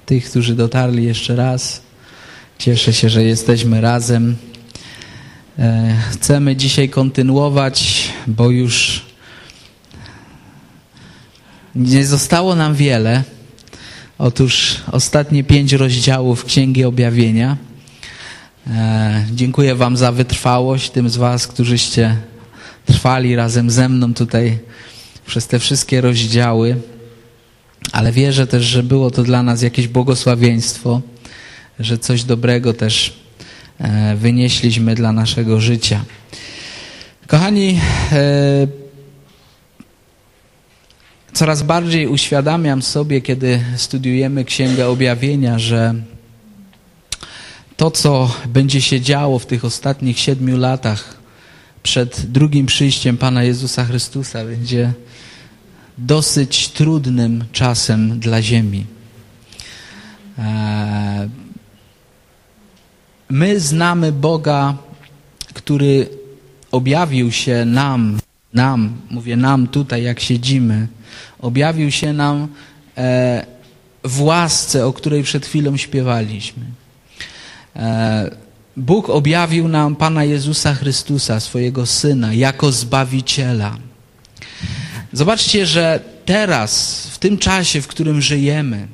tych, którzy dotarli jeszcze raz. Cieszę się, że jesteśmy razem. Chcemy dzisiaj kontynuować, bo już nie zostało nam wiele. Otóż ostatnie 5 rozdziałów Księgi Objawienia. Dziękuję wam za wytrwałość, tym z was, którzyście trwali razem ze mną tutaj przez te wszystkie rozdziały. Ale wierzę też, że było to dla nas jakieś błogosławieństwo, że coś dobrego też wynieśliśmy dla naszego życia. Kochani, coraz bardziej uświadamiam sobie, kiedy studiujemy Księgę Objawienia, że to, co będzie się działo w tych ostatnich 7 latach przed drugim przyjściem Pana Jezusa Chrystusa, będzie dosyć trudnym czasem dla ziemi. My znamy Boga, który objawił się nam, mówię nam tutaj, jak siedzimy, objawił się nam w łasce, o której przed chwilą śpiewaliśmy. Bóg objawił nam Pana Jezusa Chrystusa, swojego Syna, jako Zbawiciela. Zobaczcie, że teraz, w tym czasie, w którym żyjemy,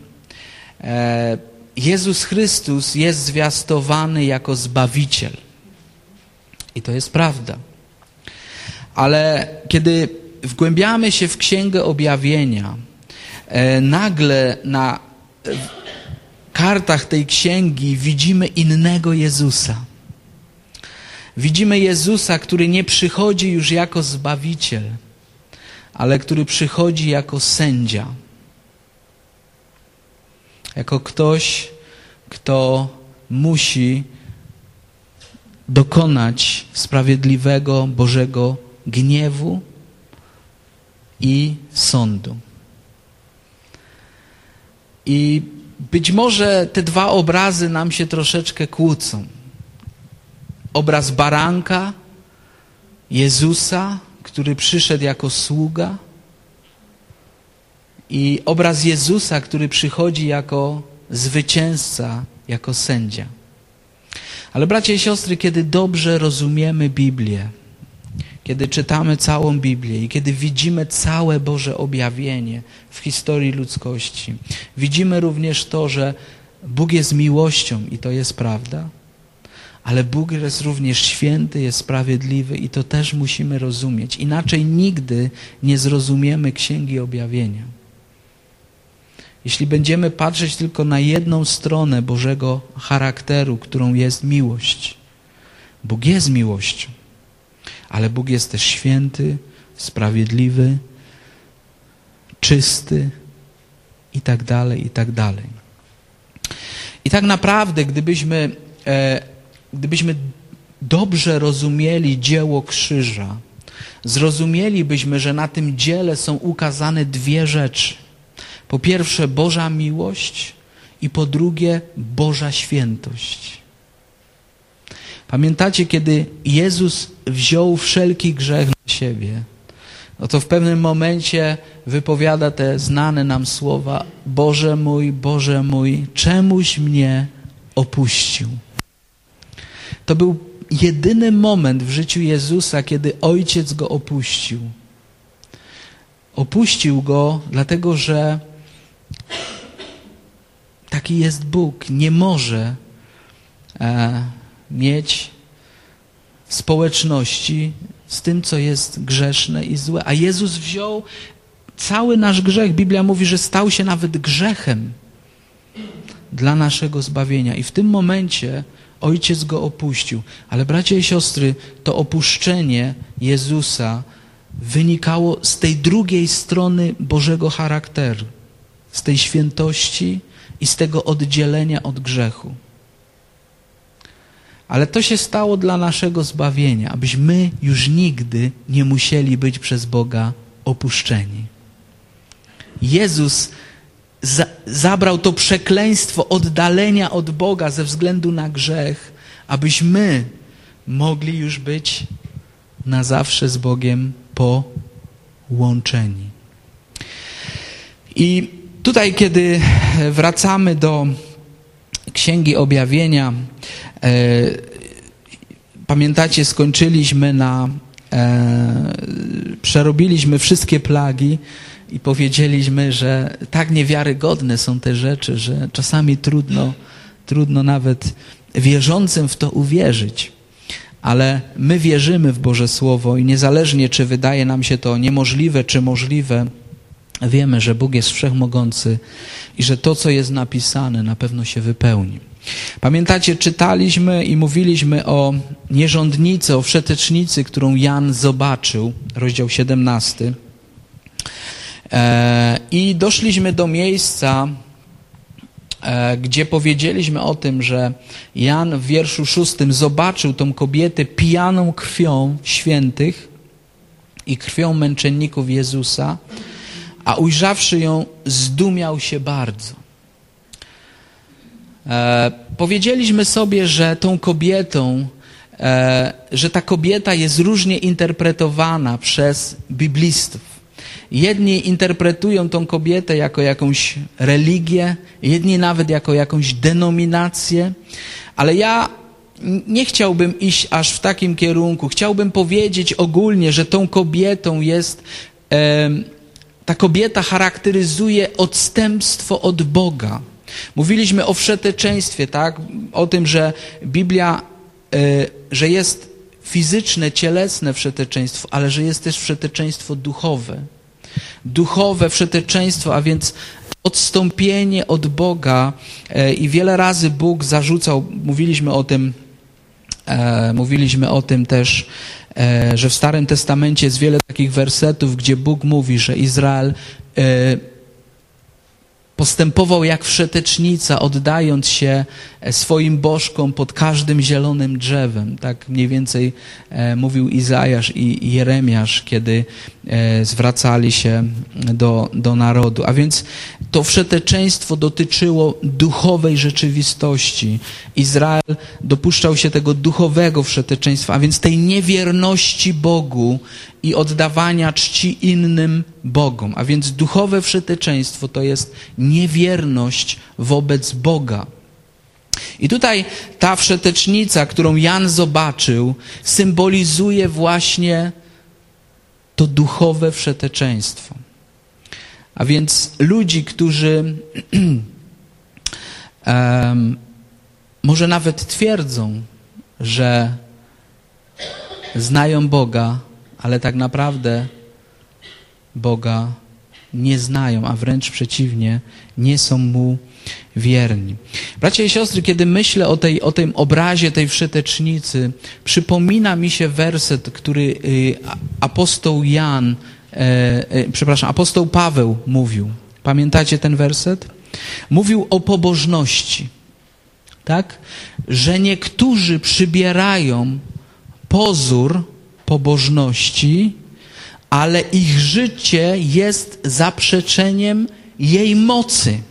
Jezus Chrystus jest zwiastowany jako Zbawiciel. I to jest prawda. Ale kiedy wgłębiamy się w Księgę Objawienia, nagle na kartach tej księgi widzimy innego Jezusa. Widzimy Jezusa, który nie przychodzi już jako Zbawiciel, ale który przychodzi jako sędzia. Jako ktoś, kto musi dokonać sprawiedliwego Bożego gniewu i sądu. I być może te dwa obrazy nam się troszeczkę kłócą. Obraz baranka, Jezusa, który przyszedł jako sługa, i obraz Jezusa, który przychodzi jako zwycięzca, jako sędzia. Ale bracia i siostry, kiedy dobrze rozumiemy Biblię, kiedy czytamy całą Biblię i kiedy widzimy całe Boże objawienie w historii ludzkości, widzimy również to, że Bóg jest miłością i to jest prawda, ale Bóg jest również święty, jest sprawiedliwy i to też musimy rozumieć. Inaczej nigdy nie zrozumiemy Księgi Objawienia. Jeśli będziemy patrzeć tylko na jedną stronę Bożego charakteru, którą jest miłość. Bóg jest miłością, ale Bóg jest też święty, sprawiedliwy, czysty i tak dalej, i tak dalej. I tak naprawdę, gdybyśmy dobrze rozumieli dzieło krzyża, zrozumielibyśmy, że na tym dziele są ukazane 2 rzeczy. Po pierwsze Boża miłość i po drugie Boża świętość. Pamiętacie, kiedy Jezus wziął wszelki grzech na siebie, no to w pewnym momencie wypowiada te znane nam słowa: Boże mój, czemuś mnie opuścił. To był jedyny moment w życiu Jezusa, kiedy Ojciec Go opuścił. Opuścił Go dlatego, że taki jest Bóg. Nie może mieć społeczności z tym, co jest grzeszne i złe. A Jezus wziął cały nasz grzech. Biblia mówi, że stał się nawet grzechem dla naszego zbawienia. I w tym momencie Ojciec Go opuścił. Ale bracia i siostry, to opuszczenie Jezusa wynikało z tej drugiej strony Bożego charakteru. Z tej świętości i z tego oddzielenia od grzechu. Ale to się stało dla naszego zbawienia, abyśmy już nigdy nie musieli być przez Boga opuszczeni. Jezus zabrał to przekleństwo oddalenia od Boga ze względu na grzech, abyśmy mogli już być na zawsze z Bogiem połączeni. I Tutaj, kiedy wracamy do Księgi Objawienia, pamiętacie, skończyliśmy przerobiliśmy wszystkie plagi i powiedzieliśmy, że tak niewiarygodne są te rzeczy, że czasami trudno nawet wierzącym w to uwierzyć. Ale my wierzymy w Boże Słowo i niezależnie, czy wydaje nam się to niemożliwe, czy możliwe, wiemy, że Bóg jest wszechmogący i że to, co jest napisane, na pewno się wypełni. Pamiętacie, czytaliśmy i mówiliśmy o nierządnicy, o wszetecznicy, którą Jan zobaczył, rozdział 17. I doszliśmy do miejsca, gdzie powiedzieliśmy o tym, że Jan w wierszu 6 zobaczył tą kobietę pijaną krwią świętych i krwią męczenników Jezusa, a ujrzawszy ją, zdumiał się bardzo. Powiedzieliśmy sobie, że tą kobietą, że ta kobieta jest różnie interpretowana przez biblistów. Jedni interpretują tą kobietę jako jakąś religię, jedni nawet jako jakąś denominację, ale ja nie chciałbym iść aż w takim kierunku. Chciałbym powiedzieć ogólnie, że tą kobietą jest, ta kobieta charakteryzuje odstępstwo od Boga. Mówiliśmy o wszeteczeństwie, tak? O tym, że Biblia, że jest fizyczne, cielesne wszeteczeństwo, ale że jest też wszeteczeństwo duchowe. Duchowe wszeteczeństwo, a więc odstąpienie od Boga i wiele razy Bóg zarzucał, mówiliśmy o tym też, że w Starym Testamencie jest wiele takich wersetów, gdzie Bóg mówi, że Izrael postępował jak wszetecznica, oddając się swoim bożkom pod każdym zielonym drzewem. Tak mniej więcej mówił Izajasz i Jeremiasz, kiedy zwracali się do narodu. A więc to wszeteczeństwo dotyczyło duchowej rzeczywistości. Izrael dopuszczał się tego duchowego wszeteczeństwa, a więc tej niewierności Bogu i oddawania czci innym bogom. A więc duchowe wszeteczeństwo to jest niewierność wobec Boga. I tutaj ta wszetecznica, którą Jan zobaczył, symbolizuje właśnie to duchowe wszeteczeństwo. A więc ludzi, którzy może nawet twierdzą, że znają Boga, ale tak naprawdę Boga nie znają, a wręcz przeciwnie, nie są Mu wierni. Bracia i siostry, kiedy myślę o tym obrazie tej wszetecznicy, przypomina mi się werset, który apostoł Paweł mówił. Pamiętacie ten werset? Mówił o pobożności, tak? Że niektórzy przybierają pozór pobożności, ale ich życie jest zaprzeczeniem jej mocy.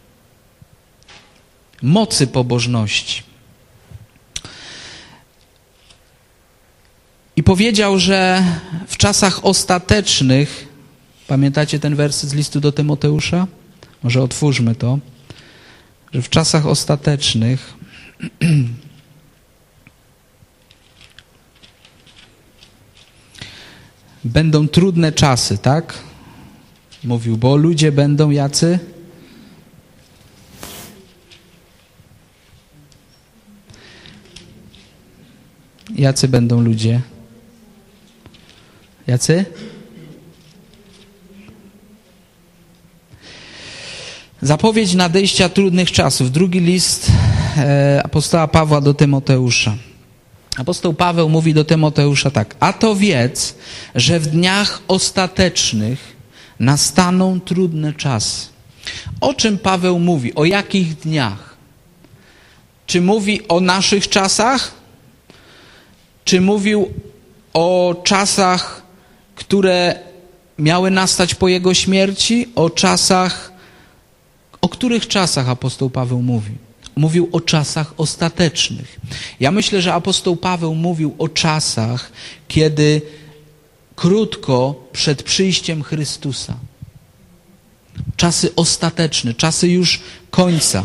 Mocy pobożności. I powiedział, że w czasach ostatecznych, pamiętacie ten werset z listu do Tymoteusza? Może otwórzmy to. Że w czasach ostatecznych będą trudne czasy, tak? Mówił, bo ludzie będą jacy? Jacy będą ludzie? Jacy? Zapowiedź nadejścia trudnych czasów. Drugi list apostoła Pawła do Tymoteusza. Apostoł Paweł mówi do Tymoteusza tak. A to wiedz, że w dniach ostatecznych nastaną trudne czasy. O czym Paweł mówi? O jakich dniach? Czy mówi o naszych czasach? Czy mówił o czasach, które miały nastać po jego śmierci? O których czasach apostoł Paweł mówi? Mówił o czasach ostatecznych. Ja myślę, że apostoł Paweł mówił o czasach, kiedy krótko przed przyjściem Chrystusa. Czasy ostateczne, czasy już końca.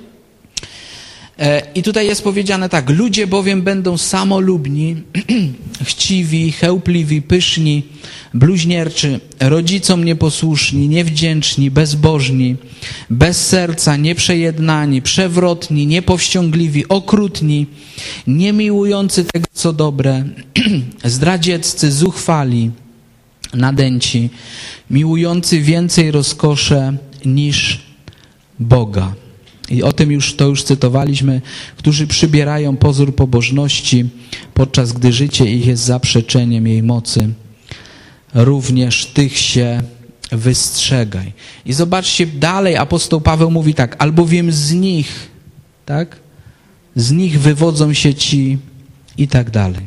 I tutaj jest powiedziane tak: ludzie bowiem będą samolubni, chciwi, chełpliwi, pyszni, bluźnierczy, rodzicom nieposłuszni, niewdzięczni, bezbożni, bez serca, nieprzejednani, przewrotni, niepowściągliwi, okrutni, niemiłujący tego, co dobre, zdradzieccy, zuchwali, nadęci, miłujący więcej rozkosze niż Boga. I o tym już cytowaliśmy, którzy przybierają pozór pobożności, podczas gdy życie ich jest zaprzeczeniem jej mocy. Również tych się wystrzegaj. I zobaczcie, dalej apostoł Paweł mówi tak: albowiem z nich, tak? Z nich wywodzą się ci i tak dalej.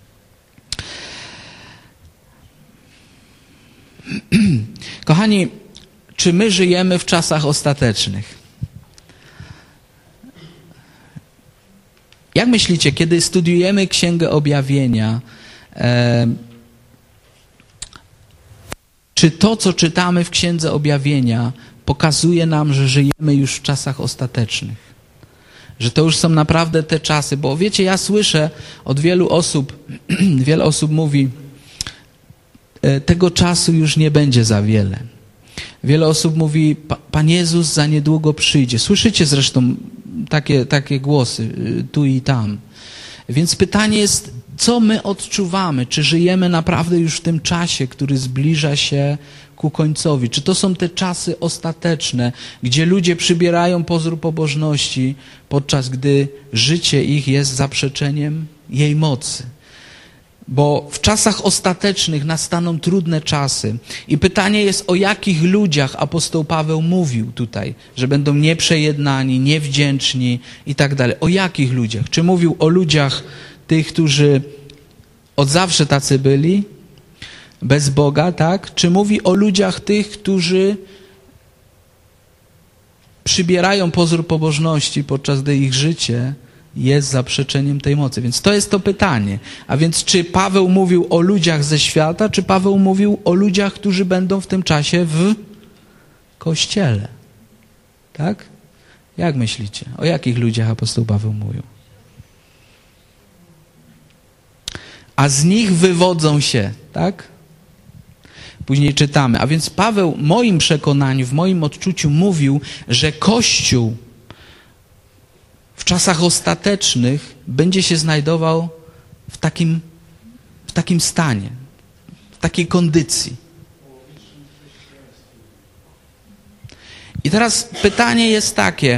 Kochani, czy my żyjemy w czasach ostatecznych? Jak myślicie, kiedy studiujemy Księgę Objawienia, czy to, co czytamy w Księdze Objawienia, pokazuje nam, że żyjemy już w czasach ostatecznych? Że to już są naprawdę te czasy? Bo wiecie, ja słyszę od wielu osób, wiele osób mówi, tego czasu już nie będzie za wiele. Wiele osób mówi, Pan Jezus za niedługo przyjdzie. Słyszycie zresztą takie głosy tu i tam. Więc pytanie jest, co my odczuwamy? Czy żyjemy naprawdę już w tym czasie, który zbliża się ku końcowi? Czy to są te czasy ostateczne, gdzie ludzie przybierają pozór pobożności, podczas gdy życie ich jest zaprzeczeniem jej mocy? Bo w czasach ostatecznych nastaną trudne czasy. I pytanie jest, o jakich ludziach apostoł Paweł mówił tutaj, że będą nieprzejednani, niewdzięczni i tak dalej. O jakich ludziach? Czy mówił o ludziach tych, którzy od zawsze tacy byli, bez Boga, tak? Czy mówi o ludziach tych, którzy przybierają pozór pobożności, podczas gdy ich życie jest zaprzeczeniem tej mocy? Więc to jest to pytanie. A więc czy Paweł mówił o ludziach ze świata, czy Paweł mówił o ludziach, którzy będą w tym czasie w Kościele? Tak? Jak myślicie? O jakich ludziach apostoł Paweł mówił? A z nich wywodzą się, tak? Później czytamy. A więc Paweł, w moim przekonaniu, w moim odczuciu mówił, że Kościół w czasach ostatecznych będzie się znajdował w takim stanie, w takiej kondycji. I teraz pytanie jest takie,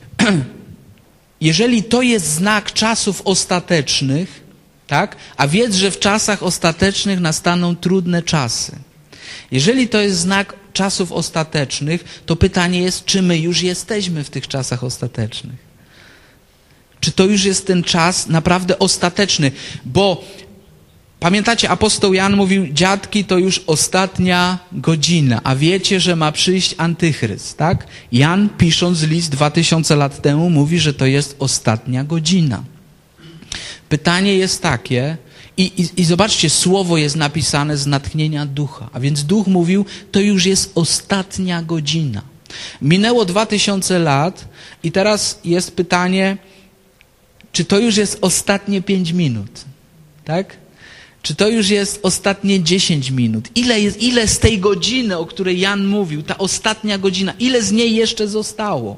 jeżeli to jest znak czasów ostatecznych, tak, a wiedz, że w czasach ostatecznych nastaną trudne czasy. Jeżeli to jest znak czasów ostatecznych, to pytanie jest, czy my już jesteśmy w tych czasach ostatecznych? Czy to już jest ten czas naprawdę ostateczny? Bo pamiętacie, apostoł Jan mówił, dziadki, to już ostatnia godzina, a wiecie, że ma przyjść antychryst, tak? Jan, pisząc list 2000 lat temu, mówi, że to jest ostatnia godzina. Pytanie jest takie, i zobaczcie, słowo jest napisane z natchnienia ducha, a więc duch mówił, to już jest ostatnia godzina. Minęło 2000 lat i teraz jest pytanie, czy to już jest ostatnie 5 minut, tak? Czy to już jest ostatnie 10 minut? Ile z tej godziny, o której Jan mówił, ta ostatnia godzina, ile z niej jeszcze zostało?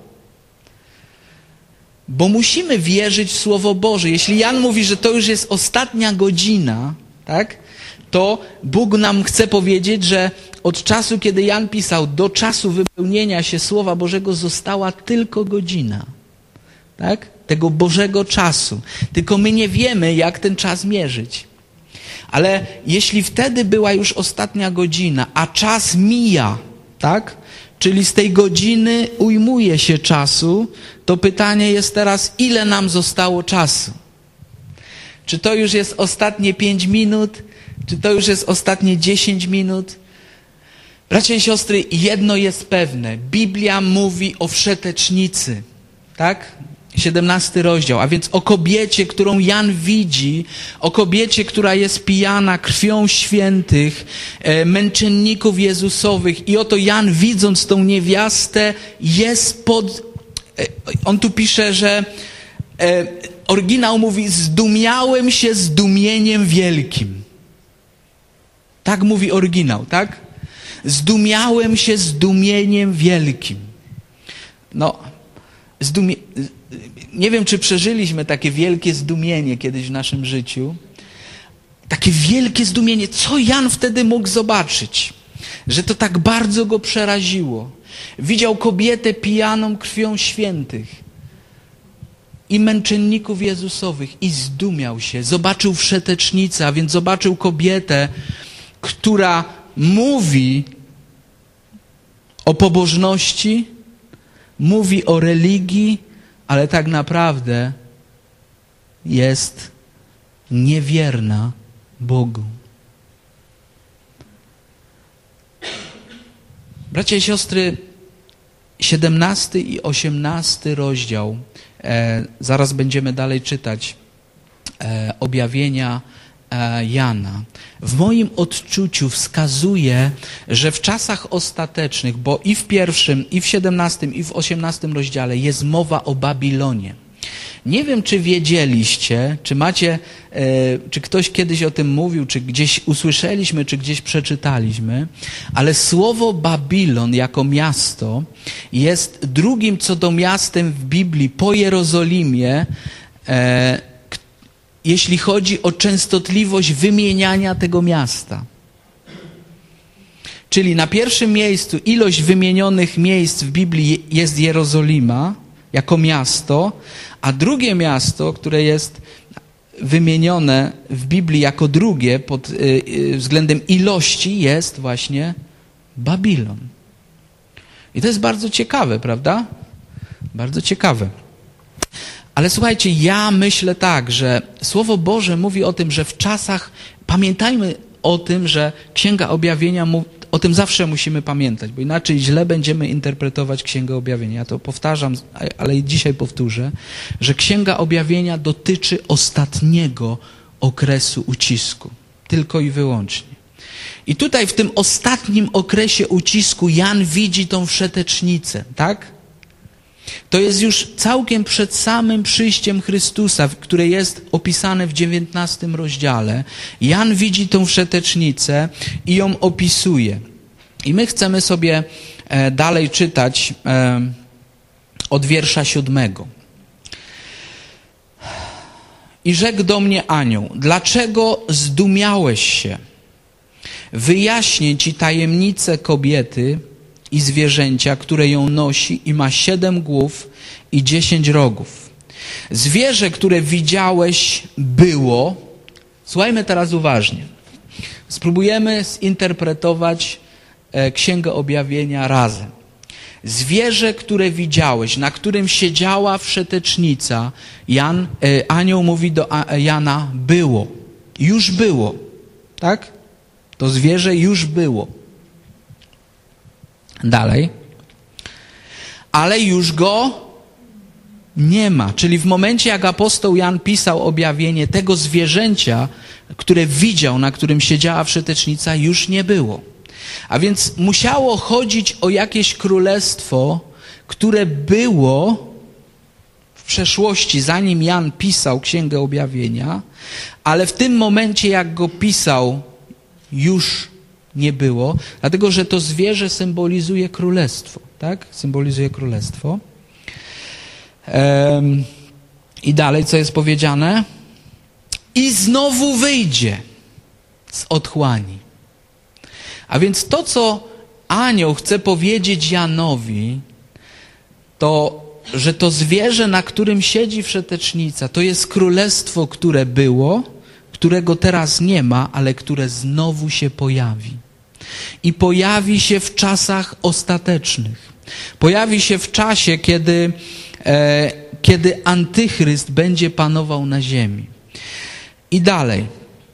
Bo musimy wierzyć w Słowo Boże. Jeśli Jan mówi, że to już jest ostatnia godzina, tak? To Bóg nam chce powiedzieć, że od czasu, kiedy Jan pisał, do czasu wypełnienia się Słowa Bożego została tylko godzina, tak? Tego Bożego czasu. Tylko my nie wiemy, jak ten czas mierzyć. Ale jeśli wtedy była już ostatnia godzina, a czas mija, tak? Czyli z tej godziny ujmuje się czasu, to pytanie jest teraz, ile nam zostało czasu? Czy to już jest ostatnie 5 minut? Czy to już jest ostatnie 10 minut? Bracia i siostry, jedno jest pewne. Biblia mówi o wszetecznicy. tak? 17 rozdział, a więc o kobiecie, którą Jan widzi, o kobiecie, która jest pijana krwią świętych, męczenników Jezusowych i oto Jan, widząc tą niewiastę, jest on tu pisze, że oryginał mówi, zdumiałem się zdumieniem wielkim. Tak mówi oryginał, tak? Zdumiałem się zdumieniem wielkim. No, nie wiem, czy przeżyliśmy takie wielkie zdumienie kiedyś w naszym życiu. Takie wielkie zdumienie. Co Jan wtedy mógł zobaczyć? Że to tak bardzo go przeraziło. Widział kobietę pijaną krwią świętych i męczenników Jezusowych i zdumiał się. Zobaczył wszetecznicę, a więc zobaczył kobietę, która mówi o pobożności, mówi o religii, ale tak naprawdę jest niewierna Bogu. Bracia i siostry, 17 i 18 rozdział, zaraz będziemy dalej czytać, objawienia Jana. W moim odczuciu wskazuje, że w czasach ostatecznych, bo i w 1, i w 17, i w 18 rozdziale jest mowa o Babilonie. Nie wiem, czy wiedzieliście, czy macie, czy ktoś kiedyś o tym mówił, czy gdzieś usłyszeliśmy, czy gdzieś przeczytaliśmy, ale słowo Babilon jako miasto jest drugim co do miastem w Biblii po Jerozolimie, jeśli chodzi o częstotliwość wymieniania tego miasta. Czyli na pierwszym miejscu ilość wymienionych miejsc w Biblii jest Jerozolima jako miasto, a drugie miasto, które jest wymienione w Biblii jako drugie pod względem ilości, jest właśnie Babilon. I to jest bardzo ciekawe, prawda? Bardzo ciekawe. Ale słuchajcie, ja myślę tak, że Słowo Boże mówi o tym, że w czasach, pamiętajmy o tym, że Księga Objawienia, o tym zawsze musimy pamiętać, bo inaczej źle będziemy interpretować Księgę Objawienia. Ja to powtarzam, ale i dzisiaj powtórzę, że Księga Objawienia dotyczy ostatniego okresu ucisku. Tylko i wyłącznie. I tutaj w tym ostatnim okresie ucisku Jan widzi tą wszetecznicę, tak? To jest już całkiem przed samym przyjściem Chrystusa, które jest opisane w 19 rozdziale. Jan widzi tą wszetecznicę i ją opisuje. I my chcemy sobie dalej czytać od wiersza 7. I rzekł do mnie anioł, dlaczego zdumiałeś się? Wyjaśnię ci tajemnicę kobiety i zwierzęcia, które ją nosi i ma 7 głów i 10 rogów. Zwierzę, które widziałeś, było... Słuchajmy teraz uważnie. Spróbujemy zinterpretować Księgę Objawienia razem. Zwierzę, które widziałeś, na którym siedziała wszetecznica, anioł mówi do Jana, było. Już było. Tak? To zwierzę już było. Dalej. Ale już go nie ma. Czyli w momencie, jak apostoł Jan pisał objawienie, tego zwierzęcia, które widział, na którym siedziała wszetecznica, już nie było. A więc musiało chodzić o jakieś królestwo, które było w przeszłości, zanim Jan pisał Księgę Objawienia, ale w tym momencie, jak go pisał, już nie było, dlatego że to zwierzę symbolizuje królestwo, tak? Symbolizuje królestwo. I dalej, co jest powiedziane? I znowu wyjdzie z otchłani. A więc to, co anioł chce powiedzieć Janowi, to, że to zwierzę, na którym siedzi wszetecznica, to jest królestwo, które było, którego teraz nie ma, ale które znowu się pojawi. I pojawi się w czasach ostatecznych. Pojawi się w czasie, kiedy antychryst będzie panował na ziemi. I dalej.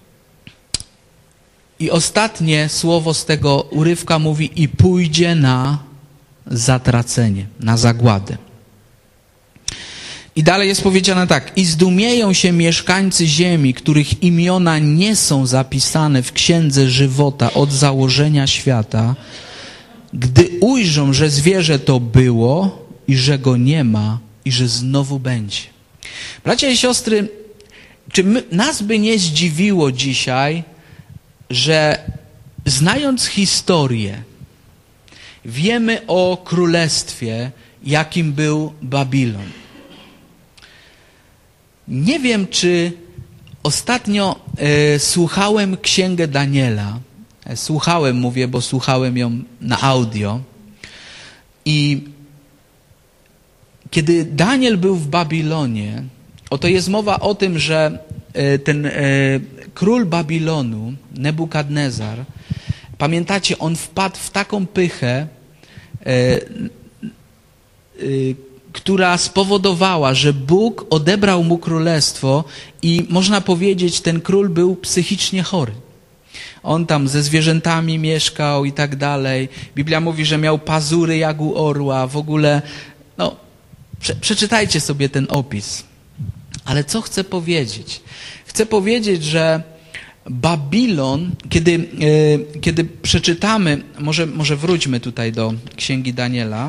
I ostatnie słowo z tego urywka mówi i pójdzie na zatracenie, na zagładę. I dalej jest powiedziane tak. I zdumieją się mieszkańcy ziemi, których imiona nie są zapisane w księdze żywota od założenia świata, gdy ujrzą, że zwierzę to było i że go nie ma i że znowu będzie. Bracia i siostry, czy nas by nie zdziwiło dzisiaj, że znając historię, wiemy o królestwie, jakim był Babilon. Nie wiem, czy ostatnio słuchałem Księgę Daniela. Słuchałem, mówię, bo słuchałem ją na audio. I kiedy Daniel był w Babilonie, oto jest mowa o tym, że ten król Babilonu, Nebukadnezar, pamiętacie, on wpadł w taką pychę, która spowodowała, że Bóg odebrał mu królestwo i można powiedzieć, ten król był psychicznie chory. On tam ze zwierzętami mieszkał i tak dalej. Biblia mówi, że miał pazury jak u orła. W ogóle, no, przeczytajcie sobie ten opis. Ale co chcę powiedzieć? Chcę powiedzieć, że Babilon, kiedy przeczytamy, może wróćmy tutaj do Księgi Daniela.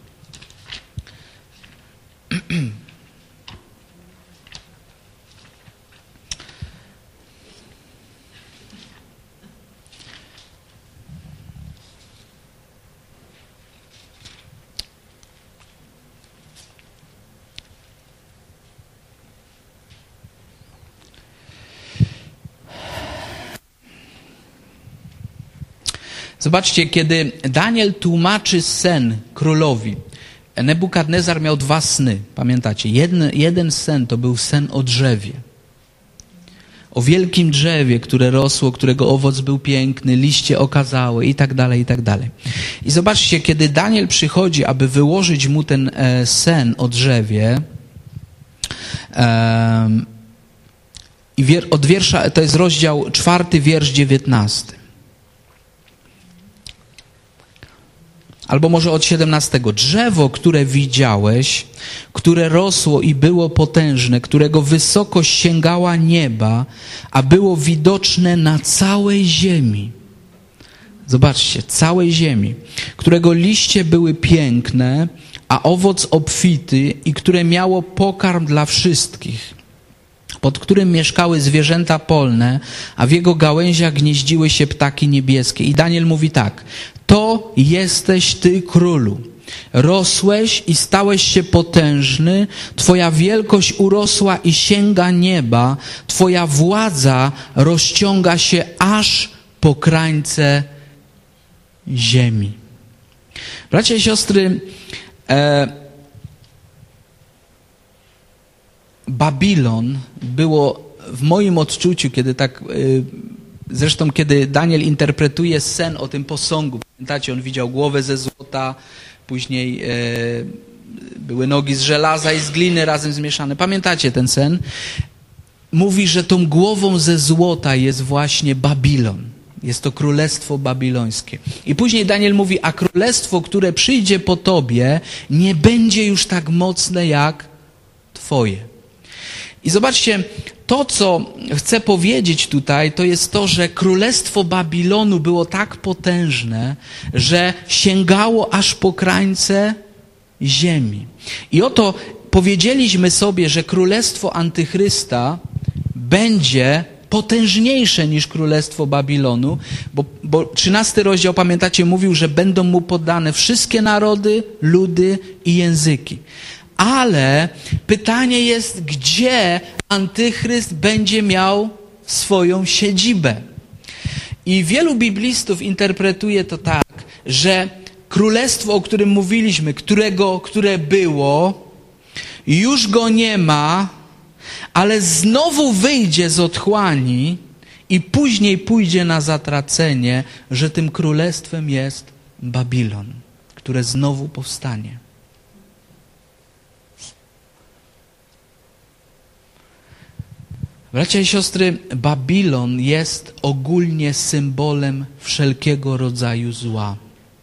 Zobaczcie, kiedy Daniel tłumaczy sen królowi, Nebukadnezar miał 2 sny, pamiętacie? Jeden sen to był sen o drzewie. O wielkim drzewie, które rosło, którego owoc był piękny, liście okazałe i tak dalej, i tak dalej. I zobaczcie, kiedy Daniel przychodzi, aby wyłożyć mu ten sen o drzewie, i od wiersza, to jest rozdział 4, wiersz 19. Albo może od 17. Drzewo, które widziałeś, które rosło i było potężne, którego wysokość sięgała nieba, a było widoczne na całej ziemi. Zobaczcie, całej ziemi. Którego liście były piękne, a owoc obfity i które miało pokarm dla wszystkich, pod którym mieszkały zwierzęta polne, a w jego gałęziach gnieździły się ptaki niebieskie. I Daniel mówi tak. To jesteś Ty, królu. Rosłeś i stałeś się potężny, Twoja wielkość urosła i sięga nieba, Twoja władza rozciąga się aż po krańce ziemi. Bracia i siostry, Babilon było w moim odczuciu, kiedy tak... Zresztą, kiedy Daniel interpretuje sen o tym posągu, pamiętacie, on widział głowę ze złota, później były nogi z żelaza i z gliny razem zmieszane. Pamiętacie ten sen? Mówi, że tą głową ze złota jest właśnie Babilon. Jest to królestwo babilońskie. I później Daniel mówi, a królestwo, które przyjdzie po tobie, nie będzie już tak mocne jak twoje. I zobaczcie, to, co chcę powiedzieć tutaj, to jest to, że królestwo Babilonu było tak potężne, że sięgało aż po krańce ziemi. I oto powiedzieliśmy sobie, że królestwo Antychrysta będzie potężniejsze niż królestwo Babilonu, bo 13 rozdział, pamiętacie, mówił, że będą mu poddane wszystkie narody, ludy i języki. Ale pytanie jest, gdzie Antychryst będzie miał swoją siedzibę. I wielu biblistów interpretuje to tak, że królestwo, o którym mówiliśmy, które było, już go nie ma, ale znowu wyjdzie z otchłani i później pójdzie na zatracenie, że tym królestwem jest Babilon, które znowu powstanie. Bracia i siostry, Babilon jest ogólnie symbolem wszelkiego rodzaju zła.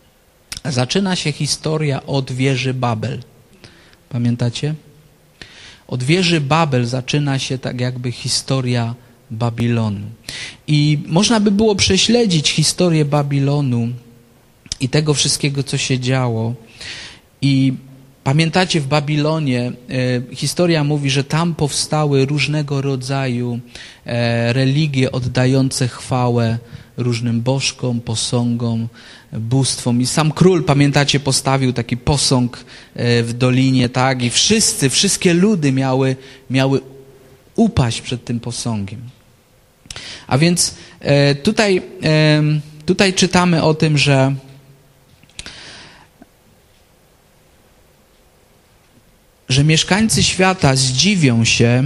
Zaczyna się historia od wieży Babel. Pamiętacie? Od wieży Babel zaczyna się tak jakby historia Babilonu. I można by było prześledzić historię Babilonu i tego wszystkiego, co się działo. I pamiętacie, w Babilonie historia mówi, że tam powstały różnego rodzaju religie oddające chwałę różnym bożkom, posągom, bóstwom. I sam król, pamiętacie, postawił taki posąg w dolinie, tak? I wszystkie ludy miały upaść przed tym posągiem. A więc tutaj czytamy o tym, że mieszkańcy świata zdziwią się,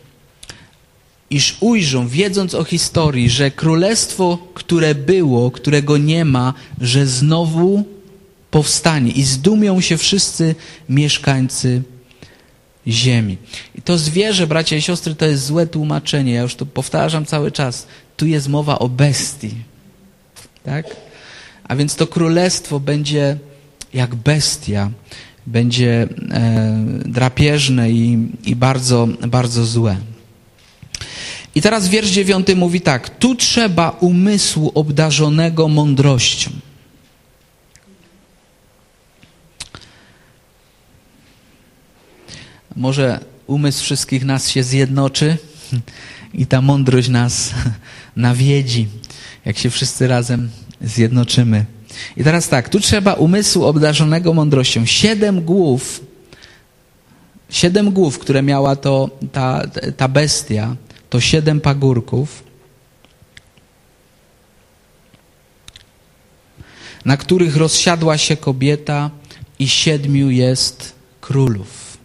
iż ujrzą, wiedząc o historii, że królestwo, które było, którego nie ma, że znowu powstanie. I zdumią się wszyscy mieszkańcy ziemi. I to zwierzę, bracia i siostry, to jest złe tłumaczenie. Ja już to powtarzam cały czas. Tu jest mowa o bestii. Tak? A więc to królestwo będzie jak bestia. Będzie drapieżne i bardzo, bardzo złe. I teraz wiersz 9 mówi tak. Tu trzeba umysłu obdarzonego mądrością. Może umysł wszystkich nas się zjednoczy i ta mądrość nas nawiedzi, jak się wszyscy razem zjednoczymy. I teraz tak, tu trzeba umysłu obdarzonego mądrością. 7 głów, które miała ta bestia, to 7 pagórków, na których rozsiadła się kobieta i 7 jest królów.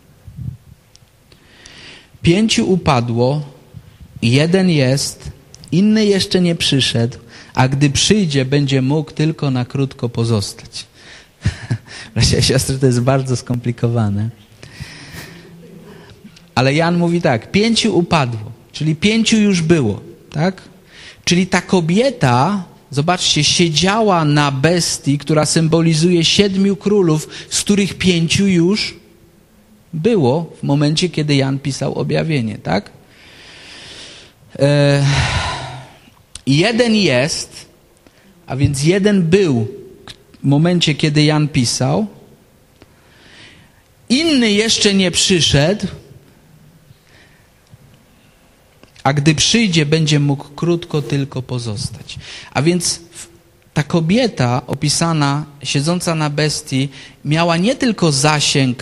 5 upadło, 1 jest, inny jeszcze nie przyszedł, a gdy przyjdzie, będzie mógł tylko na krótko pozostać. Bracia i siostry, to jest bardzo skomplikowane. Ale Jan mówi tak, 5 upadło, czyli 5 już było, tak? Czyli ta kobieta, zobaczcie, siedziała na bestii, która symbolizuje 7 królów, z których 5 już było w momencie, kiedy Jan pisał objawienie, tak? 1 jest, a więc 1 był w momencie, kiedy Jan pisał. Inny jeszcze nie przyszedł, a gdy przyjdzie, będzie mógł krótko tylko pozostać. A więc ta kobieta opisana, siedząca na bestii, miała nie tylko zasięg,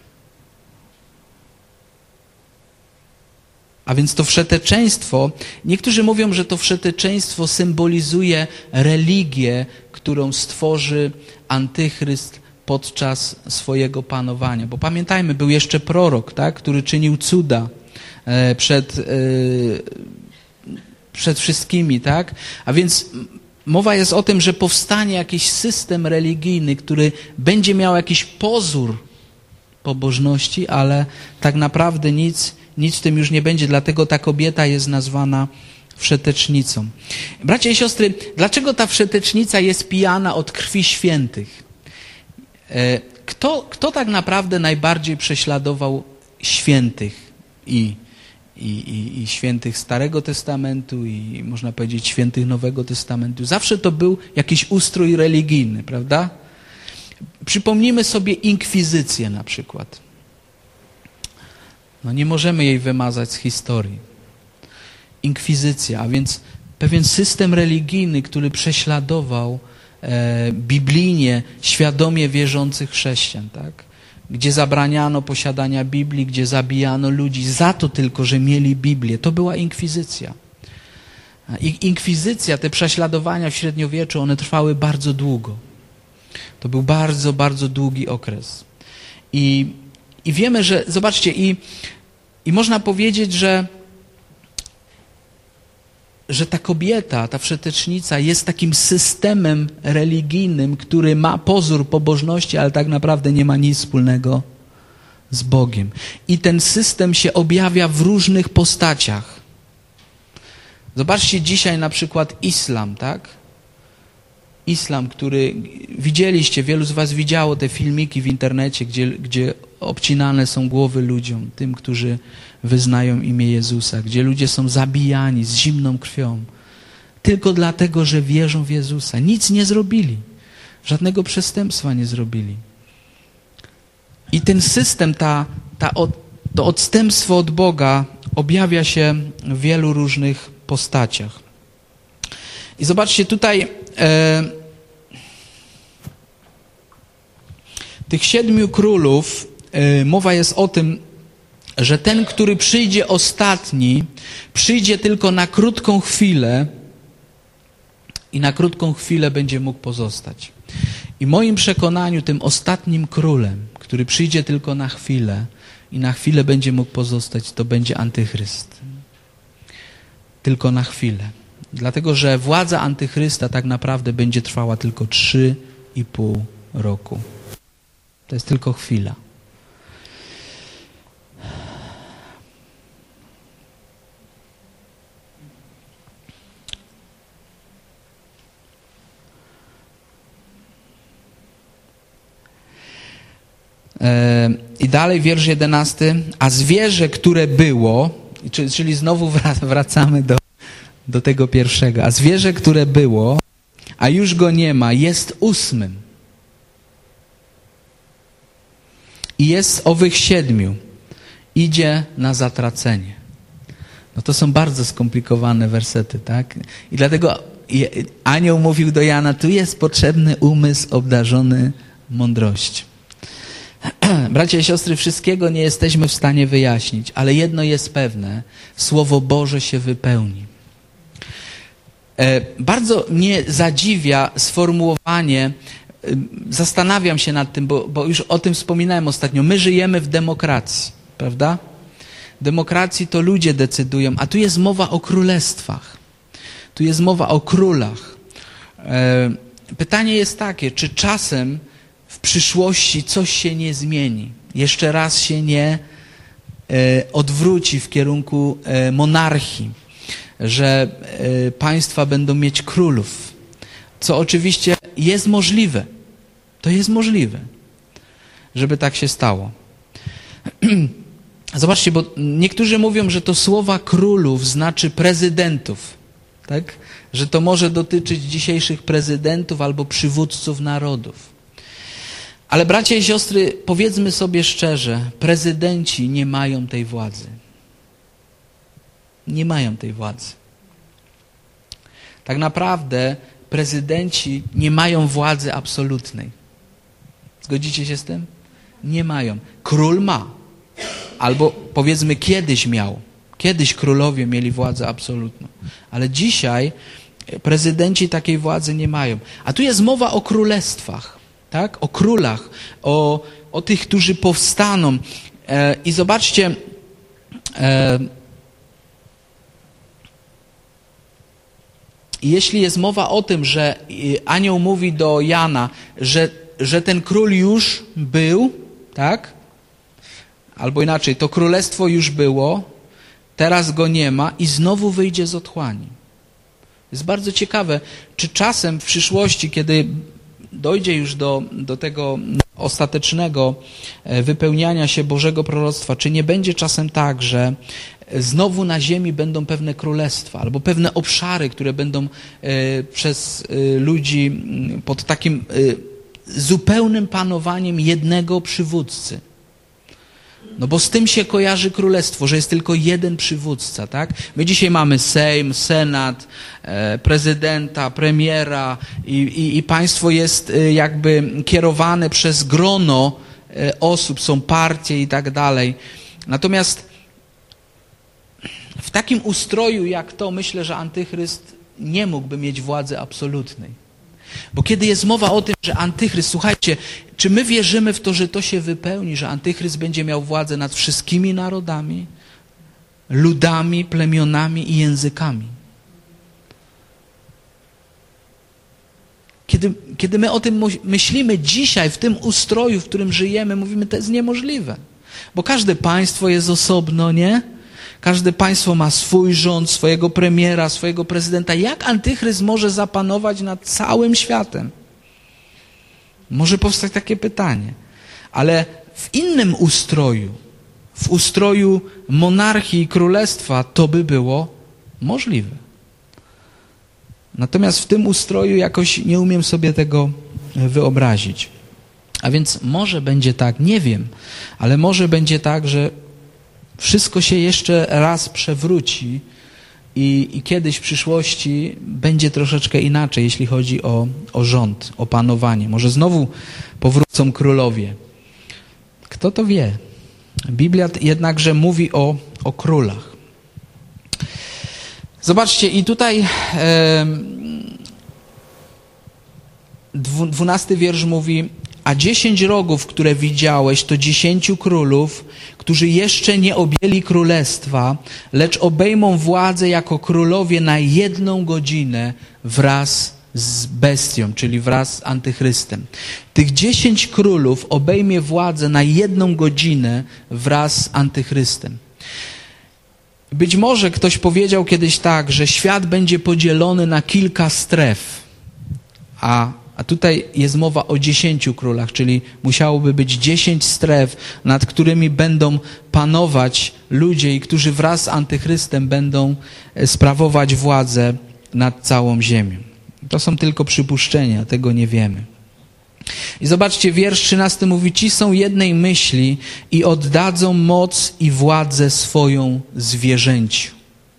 a więc to wszeteczeństwo, niektórzy mówią, że to wszeteczeństwo symbolizuje religię, którą stworzy Antychryst podczas swojego panowania. Bo pamiętajmy, był jeszcze prorok, tak, który czynił cuda przed wszystkimi, tak? A więc mowa jest o tym, że powstanie jakiś system religijny, który będzie miał jakiś pozór pobożności, ale tak naprawdę nic w tym już nie będzie, dlatego ta kobieta jest nazwana wszetecznicą. Bracia i siostry, dlaczego ta wszetecznica jest pijana od krwi świętych? Kto tak naprawdę najbardziej prześladował świętych i świętych Starego Testamentu i można powiedzieć świętych Nowego Testamentu? Zawsze to był jakiś ustrój religijny, prawda? Przypomnijmy sobie inkwizycję na przykład. No nie możemy jej wymazać z historii. Inkwizycja, a więc pewien system religijny, który prześladował biblijnie, świadomie wierzących chrześcijan, tak? Gdzie zabraniano posiadania Biblii, gdzie zabijano ludzi za to tylko, że mieli Biblię. To była inkwizycja. I inkwizycja, te prześladowania w średniowieczu, one trwały bardzo długo. To był bardzo, bardzo długi okres. I wiemy, że, zobaczcie, i można powiedzieć, że ta kobieta, ta wszetecznica jest takim systemem religijnym, który ma pozór pobożności, ale tak naprawdę nie ma nic wspólnego z Bogiem. I ten system się objawia w różnych postaciach. Zobaczcie dzisiaj na przykład islam, tak? Islam, który widzieliście, wielu z was widziało te filmiki w internecie, gdzie obcinane są głowy ludziom, tym, którzy wyznają imię Jezusa, gdzie ludzie są zabijani z zimną krwią, tylko dlatego, że wierzą w Jezusa. Nic nie zrobili, żadnego przestępstwa nie zrobili. I ten system, to odstępstwo od Boga objawia się w wielu różnych postaciach. I zobaczcie, tutaj tych 7 królów, mowa jest o tym, że ten, który przyjdzie ostatni, przyjdzie tylko na krótką chwilę i na krótką chwilę będzie mógł pozostać. I w moim przekonaniu tym ostatnim królem, który przyjdzie tylko na chwilę i na chwilę będzie mógł pozostać, to będzie Antychryst. Tylko na chwilę. Dlatego, że władza Antychrysta tak naprawdę będzie trwała tylko 3,5 roku. To jest tylko chwila. I dalej wiersz 11. A zwierzę, które było, czyli znowu wracamy do tego pierwszego. A zwierzę, które było, a już go nie ma, jest 8. I jest z owych 7. Idzie na zatracenie. No to są bardzo skomplikowane wersety, tak? I dlatego anioł mówił do Jana, tu jest potrzebny umysł obdarzony mądrością. Bracia i siostry, wszystkiego nie jesteśmy w stanie wyjaśnić, ale jedno jest pewne, Słowo Boże się wypełni. Bardzo mnie zadziwia sformułowanie, zastanawiam się nad tym, bo już o tym wspominałem ostatnio, my żyjemy w demokracji, prawda? W demokracji to ludzie decydują, a tu jest mowa o królestwach, tu jest mowa o królach. Pytanie jest takie, czy czasem w przyszłości coś się nie zmieni, jeszcze raz się nie odwróci w kierunku monarchii, że państwa będą mieć królów, co oczywiście jest możliwe. To jest możliwe, żeby tak się stało. Zobaczcie, bo niektórzy mówią, że to słowa królów znaczy prezydentów, tak? Że to może dotyczyć dzisiejszych prezydentów albo przywódców narodów. Ale bracia i siostry, powiedzmy sobie szczerze, prezydenci nie mają tej władzy. Nie mają tej władzy. Tak naprawdę prezydenci nie mają władzy absolutnej. Zgodzicie się z tym? Nie mają. Król ma. Albo powiedzmy kiedyś miał. Kiedyś królowie mieli władzę absolutną. Ale dzisiaj prezydenci takiej władzy nie mają. A tu jest mowa o królestwach. Tak? O królach. O tych, którzy powstaną. I zobaczcie, jeśli jest mowa o tym, że anioł mówi do Jana, że ten król już był, tak? Albo inaczej, to królestwo już było, teraz go nie ma i znowu wyjdzie z otchłani. Jest bardzo ciekawe, czy czasem w przyszłości, kiedy dojdzie już do tego ostatecznego wypełniania się Bożego proroctwa, czy nie będzie czasem tak, że znowu na ziemi będą pewne królestwa albo pewne obszary, które będą przez ludzi pod takim zupełnym panowaniem jednego przywódcy. No bo z tym się kojarzy królestwo, że jest tylko jeden przywódca, tak? My dzisiaj mamy Sejm, Senat, prezydenta, premiera i państwo jest jakby kierowane przez grono osób, są partie i tak dalej. Natomiast w takim ustroju jak to, myślę, że Antychryst nie mógłby mieć władzy absolutnej. Bo kiedy jest mowa o tym, że Antychryst, słuchajcie, czy my wierzymy w to, że to się wypełni, że Antychryst będzie miał władzę nad wszystkimi narodami, ludami, plemionami i językami? Kiedy my o tym myślimy dzisiaj, w tym ustroju, w którym żyjemy, mówimy, to jest niemożliwe. Bo każde państwo jest osobno, nie? Każde państwo ma swój rząd, swojego premiera, swojego prezydenta. Jak Antychryst może zapanować nad całym światem? Może powstać takie pytanie. Ale w innym ustroju, w ustroju monarchii i królestwa, to by było możliwe. Natomiast w tym ustroju jakoś nie umiem sobie tego wyobrazić. A więc może będzie tak, nie wiem, ale może będzie tak, że wszystko się jeszcze raz przewróci i kiedyś w przyszłości będzie troszeczkę inaczej, jeśli chodzi o rząd, o panowanie. Może znowu powrócą królowie. Kto to wie? Biblia jednakże mówi o królach. Zobaczcie, i tutaj 12 wiersz mówi: a 10 rogów, które widziałeś, to 10 królów, którzy jeszcze nie objęli królestwa, lecz obejmą władzę jako królowie na 1 godzinę wraz z bestią, czyli wraz z antychrystem. Tych 10 królów obejmie władzę na 1 godzinę wraz z antychrystem. Być może ktoś powiedział kiedyś tak, że świat będzie podzielony na kilka stref, a tutaj jest mowa o 10 królach, czyli musiałoby być 10 stref, nad którymi będą panować ludzie i którzy wraz z antychrystem będą sprawować władzę nad całą ziemią. To są tylko przypuszczenia, tego nie wiemy. I zobaczcie, wiersz 13 mówi: ci są jednej myśli i oddadzą moc i władzę swoją zwierzęciu.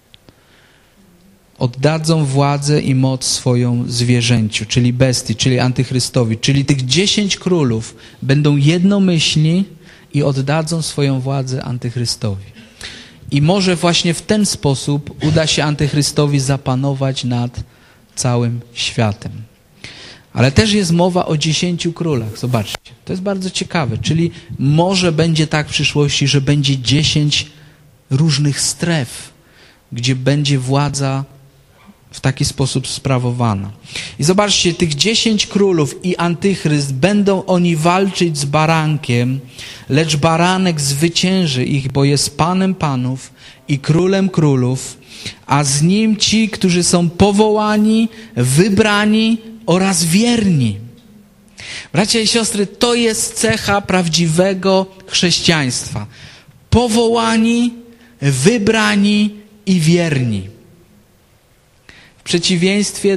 Oddadzą władzę i moc swoją zwierzęciu, czyli bestii, czyli antychrystowi. Czyli tych 10 królów będą jednomyślni i oddadzą swoją władzę antychrystowi. I może właśnie w ten sposób uda się antychrystowi zapanować nad całym światem. Ale też jest mowa o 10 królach. Zobaczcie, to jest bardzo ciekawe. Czyli może będzie tak w przyszłości, że będzie 10 różnych stref, gdzie będzie władza w taki sposób sprawowana. I zobaczcie, tych 10 królów i antychryst, będą oni walczyć z barankiem, lecz baranek zwycięży ich, bo jest Panem panów i Królem królów, a z nim ci, którzy są powołani, wybrani oraz wierni. Bracia i siostry, to jest cecha prawdziwego chrześcijaństwa. Powołani, wybrani i wierni. W przeciwieństwie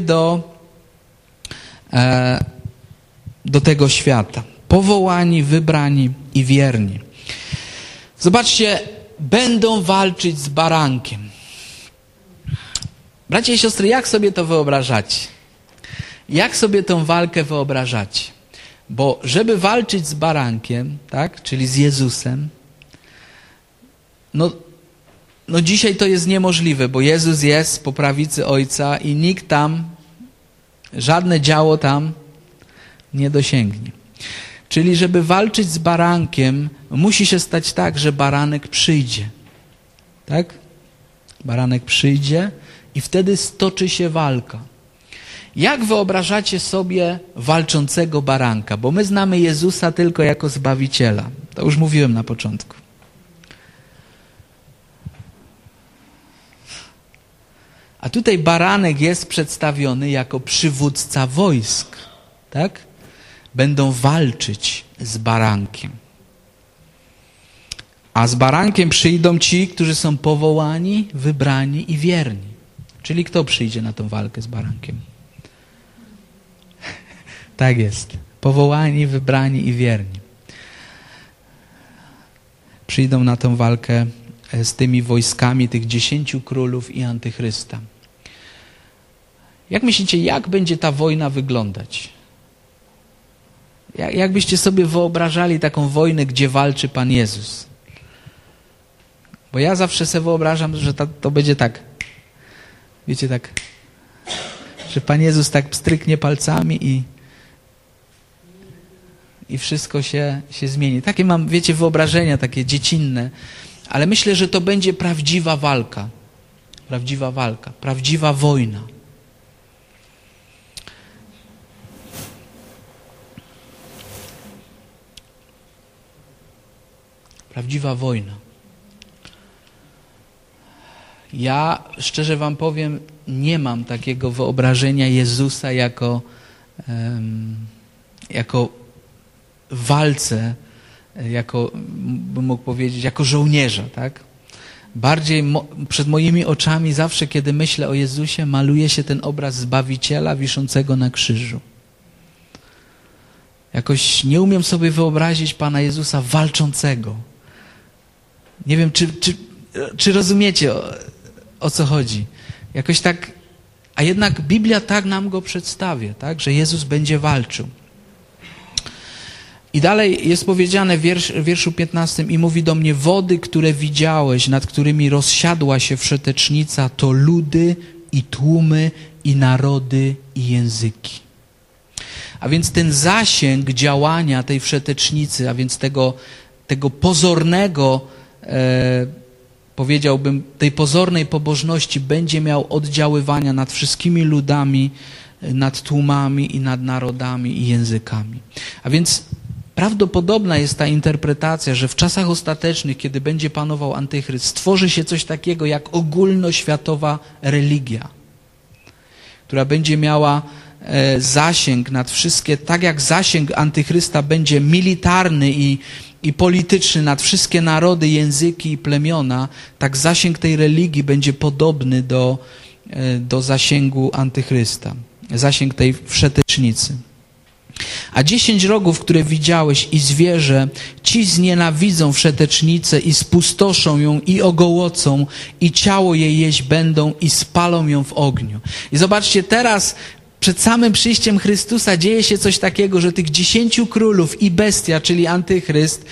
do tego świata. Powołani, wybrani i wierni. Zobaczcie, będą walczyć z barankiem. Bracia i siostry, jak sobie to wyobrażacie? Jak sobie tą walkę wyobrażacie? Bo żeby walczyć z barankiem, tak, czyli z Jezusem, no dzisiaj to jest niemożliwe, bo Jezus jest po prawicy Ojca i nikt tam, żadne działo tam nie dosięgnie. Czyli żeby walczyć z barankiem, musi się stać tak, że baranek przyjdzie. Tak? Baranek przyjdzie i wtedy stoczy się walka. Jak wyobrażacie sobie walczącego baranka? Bo my znamy Jezusa tylko jako Zbawiciela. To już mówiłem na początku. A tutaj baranek jest przedstawiony jako przywódca wojsk. Tak? Będą walczyć z barankiem. A z barankiem przyjdą ci, którzy są powołani, wybrani i wierni. Czyli kto przyjdzie na tą walkę z barankiem? Tak jest. Powołani, wybrani i wierni. Przyjdą na tą walkę z tymi wojskami tych 10 królów i antychrysta. Jak myślicie, jak będzie ta wojna wyglądać? Jak byście sobie wyobrażali taką wojnę, gdzie walczy Pan Jezus? Bo ja zawsze sobie wyobrażam, że to będzie tak. Wiecie, tak, że Pan Jezus tak pstryknie palcami i wszystko się zmieni. Takie mam, wiecie, wyobrażenia takie dziecinne, ale myślę, że to będzie prawdziwa walka. Prawdziwa walka, prawdziwa wojna. Prawdziwa wojna. Ja, szczerze wam powiem, nie mam takiego wyobrażenia Jezusa jako walce jako, bym mógł powiedzieć, jako żołnierza, tak? Bardziej przed moimi oczami zawsze, kiedy myślę o Jezusie, maluje się ten obraz Zbawiciela wiszącego na krzyżu. Jakoś nie umiem sobie wyobrazić Pana Jezusa walczącego. Nie wiem, czy rozumiecie, o co chodzi. Jakoś tak, a jednak Biblia tak nam go przedstawia, tak? Że Jezus będzie walczył. I dalej jest powiedziane w wierszu 15 i mówi do mnie: wody, które widziałeś, nad którymi rozsiadła się wszetecznica, to ludy i tłumy i narody i języki. A więc ten zasięg działania tej wszetecznicy, a więc tego pozornego, powiedziałbym, tej pozornej pobożności będzie miał oddziaływania nad wszystkimi ludami, nad tłumami i nad narodami i językami. A więc prawdopodobna jest ta interpretacja, że w czasach ostatecznych, kiedy będzie panował antychryst, stworzy się coś takiego jak ogólnoświatowa religia, która będzie miała zasięg nad wszystkie, tak jak zasięg antychrysta będzie militarny i polityczny nad wszystkie narody, języki i plemiona, tak zasięg tej religii będzie podobny do zasięgu antychrysta, zasięg tej wszetecznicy. A 10 rogów, które widziałeś i zwierzę, ci znienawidzą wszetecznicę i spustoszą ją i ogołocą i ciało jej jeść będą i spalą ją w ogniu. I zobaczcie, teraz przed samym przyjściem Chrystusa dzieje się coś takiego, że tych 10 królów i bestia, czyli antychryst,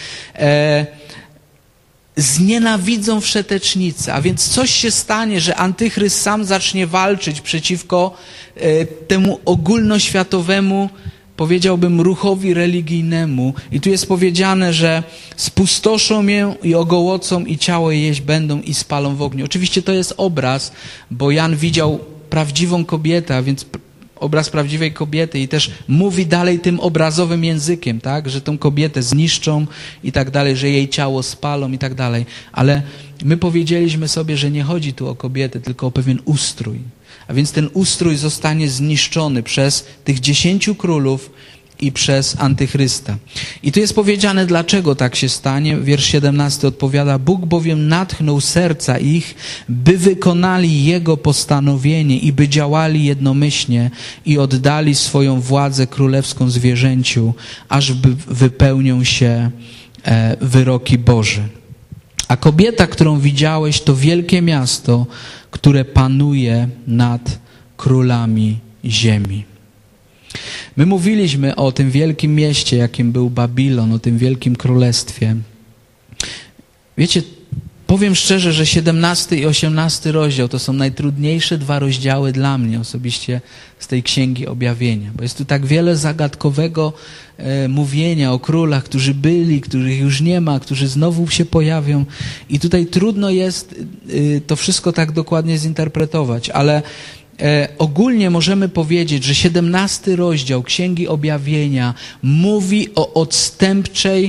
znienawidzą wszetecznicę. A więc coś się stanie, że antychryst sam zacznie walczyć przeciwko temu ogólnoświatowemu, powiedziałbym, ruchowi religijnemu. I tu jest powiedziane, że spustoszą ją i ogołocą i ciało je jeść będą i spalą w ogniu. Oczywiście to jest obraz, bo Jan widział prawdziwą kobietę, a więc obraz prawdziwej kobiety i też mówi dalej tym obrazowym językiem, tak, że tą kobietę zniszczą i tak dalej, że jej ciało spalą i tak dalej. Ale my powiedzieliśmy sobie, że nie chodzi tu o kobietę, tylko o pewien ustrój. A więc ten ustrój zostanie zniszczony przez tych 10 królów i przez antychrysta. I tu jest powiedziane, dlaczego tak się stanie. Wiersz 17 odpowiada: Bóg bowiem natchnął serca ich, by wykonali Jego postanowienie i by działali jednomyślnie i oddali swoją władzę królewską zwierzęciu, aż wypełnią się wyroki Boże. A kobieta, którą widziałeś, to wielkie miasto, które panuje nad królami ziemi. My mówiliśmy o tym wielkim mieście, jakim był Babilon, o tym wielkim królestwie. Wiecie, powiem szczerze, że 17 i 18 rozdział to są najtrudniejsze 2 rozdziały dla mnie osobiście z tej Księgi Objawienia, bo jest tu tak wiele zagadkowego mówienia o królach, którzy byli, których już nie ma, którzy znowu się pojawią i tutaj trudno jest to wszystko tak dokładnie zinterpretować, ale ogólnie możemy powiedzieć, że 17 rozdział Księgi Objawienia mówi o odstępczej,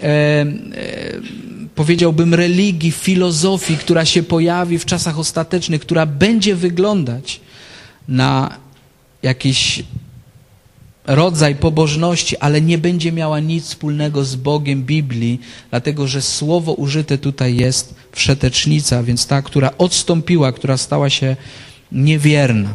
powiedziałbym, religii, filozofii, która się pojawi w czasach ostatecznych, która będzie wyglądać na jakiś rodzaj pobożności, ale nie będzie miała nic wspólnego z Bogiem Biblii, dlatego że słowo użyte tutaj jest wszetecznica, więc ta, która odstąpiła, która stała się niewierna.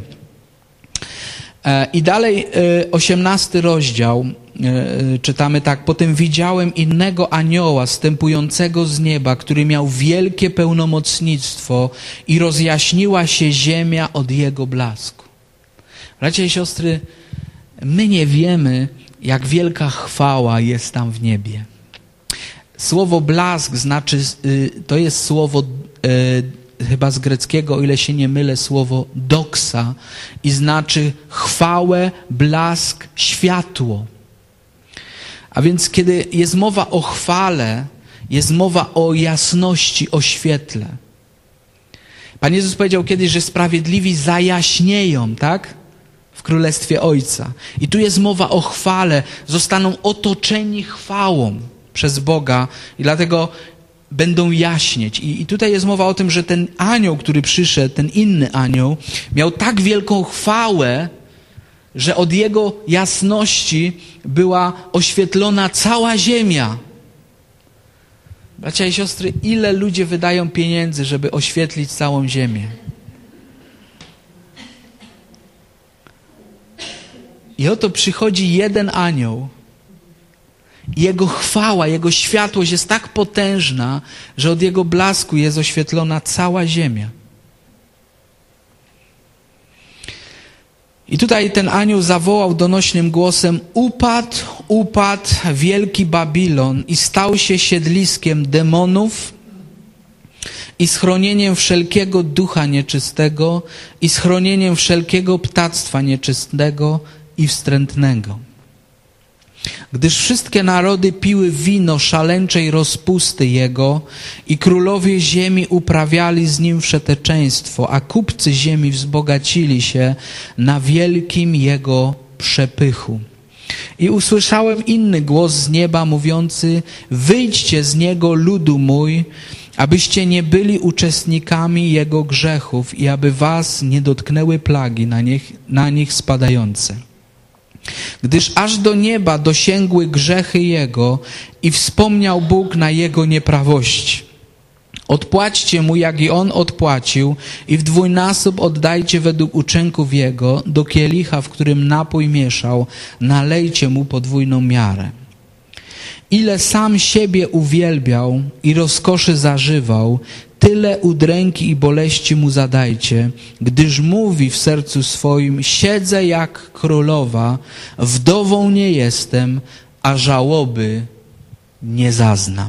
I dalej 18 rozdział czytamy tak: Potem widziałem innego anioła zstępującego z nieba, który miał wielkie pełnomocnictwo i rozjaśniła się ziemia od jego blasku. Bracia i siostry, my nie wiemy, jak wielka chwała jest tam w niebie. Słowo blask znaczy, to jest słowo chyba z greckiego, o ile się nie mylę, słowo doksa i znaczy chwałę, blask, światło. A więc kiedy jest mowa o chwale, jest mowa o jasności, o świetle. Pan Jezus powiedział kiedyś, że sprawiedliwi zajaśnieją, tak? W Królestwie Ojca. I tu jest mowa o chwale, zostaną otoczeni chwałą przez Boga i dlatego będą jaśnieć. I tutaj jest mowa o tym, że ten anioł, który przyszedł, ten inny anioł, miał tak wielką chwałę, że od jego jasności była oświetlona cała ziemia. Bracia i siostry, ile ludzie wydają pieniędzy, żeby oświetlić całą ziemię? I oto przychodzi jeden anioł. Jego chwała, jego światłość jest tak potężna, że od jego blasku jest oświetlona cała ziemia. I tutaj ten anioł zawołał donośnym głosem: upadł, upadł wielki Babilon i stał się siedliskiem demonów i schronieniem wszelkiego ducha nieczystego i schronieniem wszelkiego ptactwa nieczystego i wstrętnego. Gdyż wszystkie narody piły wino szaleńczej rozpusty jego i królowie ziemi uprawiali z nim wszeteczeństwo, a kupcy ziemi wzbogacili się na wielkim jego przepychu. I usłyszałem inny głos z nieba mówiący: wyjdźcie z niego, ludu mój, abyście nie byli uczestnikami jego grzechów i aby was nie dotknęły plagi na nich spadające. Gdyż aż do nieba dosięgły grzechy jego i wspomniał Bóg na jego nieprawości. Odpłaćcie mu, jak i on odpłacił, i w dwójnasób oddajcie według uczynków jego. Do kielicha, w którym napój mieszał, nalejcie mu podwójną miarę. Ile sam siebie uwielbiał i rozkoszy zażywał, tyle udręki i boleści mu zadajcie, gdyż mówi w sercu swoim: siedzę jak królowa, wdową nie jestem, a żałoby nie zaznam.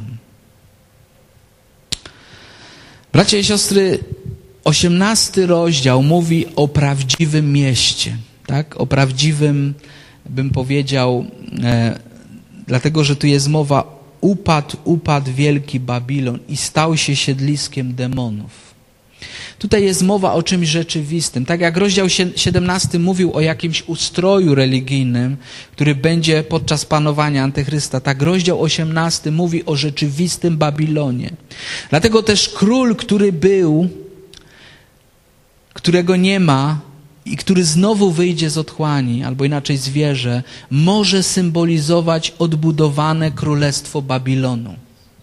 Bracia i siostry, 18 rozdział mówi o prawdziwym mieście, tak? O prawdziwym, bym powiedział, dlatego że tu jest mowa: upadł wielki Babilon i stał się siedliskiem demonów. Tutaj jest mowa o czymś rzeczywistym. Tak jak rozdział 17 mówił o jakimś ustroju religijnym, który będzie podczas panowania Antychrysta, tak rozdział 18 mówi o rzeczywistym Babilonie. Dlatego też król, który był, którego nie ma i który znowu wyjdzie z otchłani, albo inaczej zwierzę, może symbolizować odbudowane królestwo Babilonu.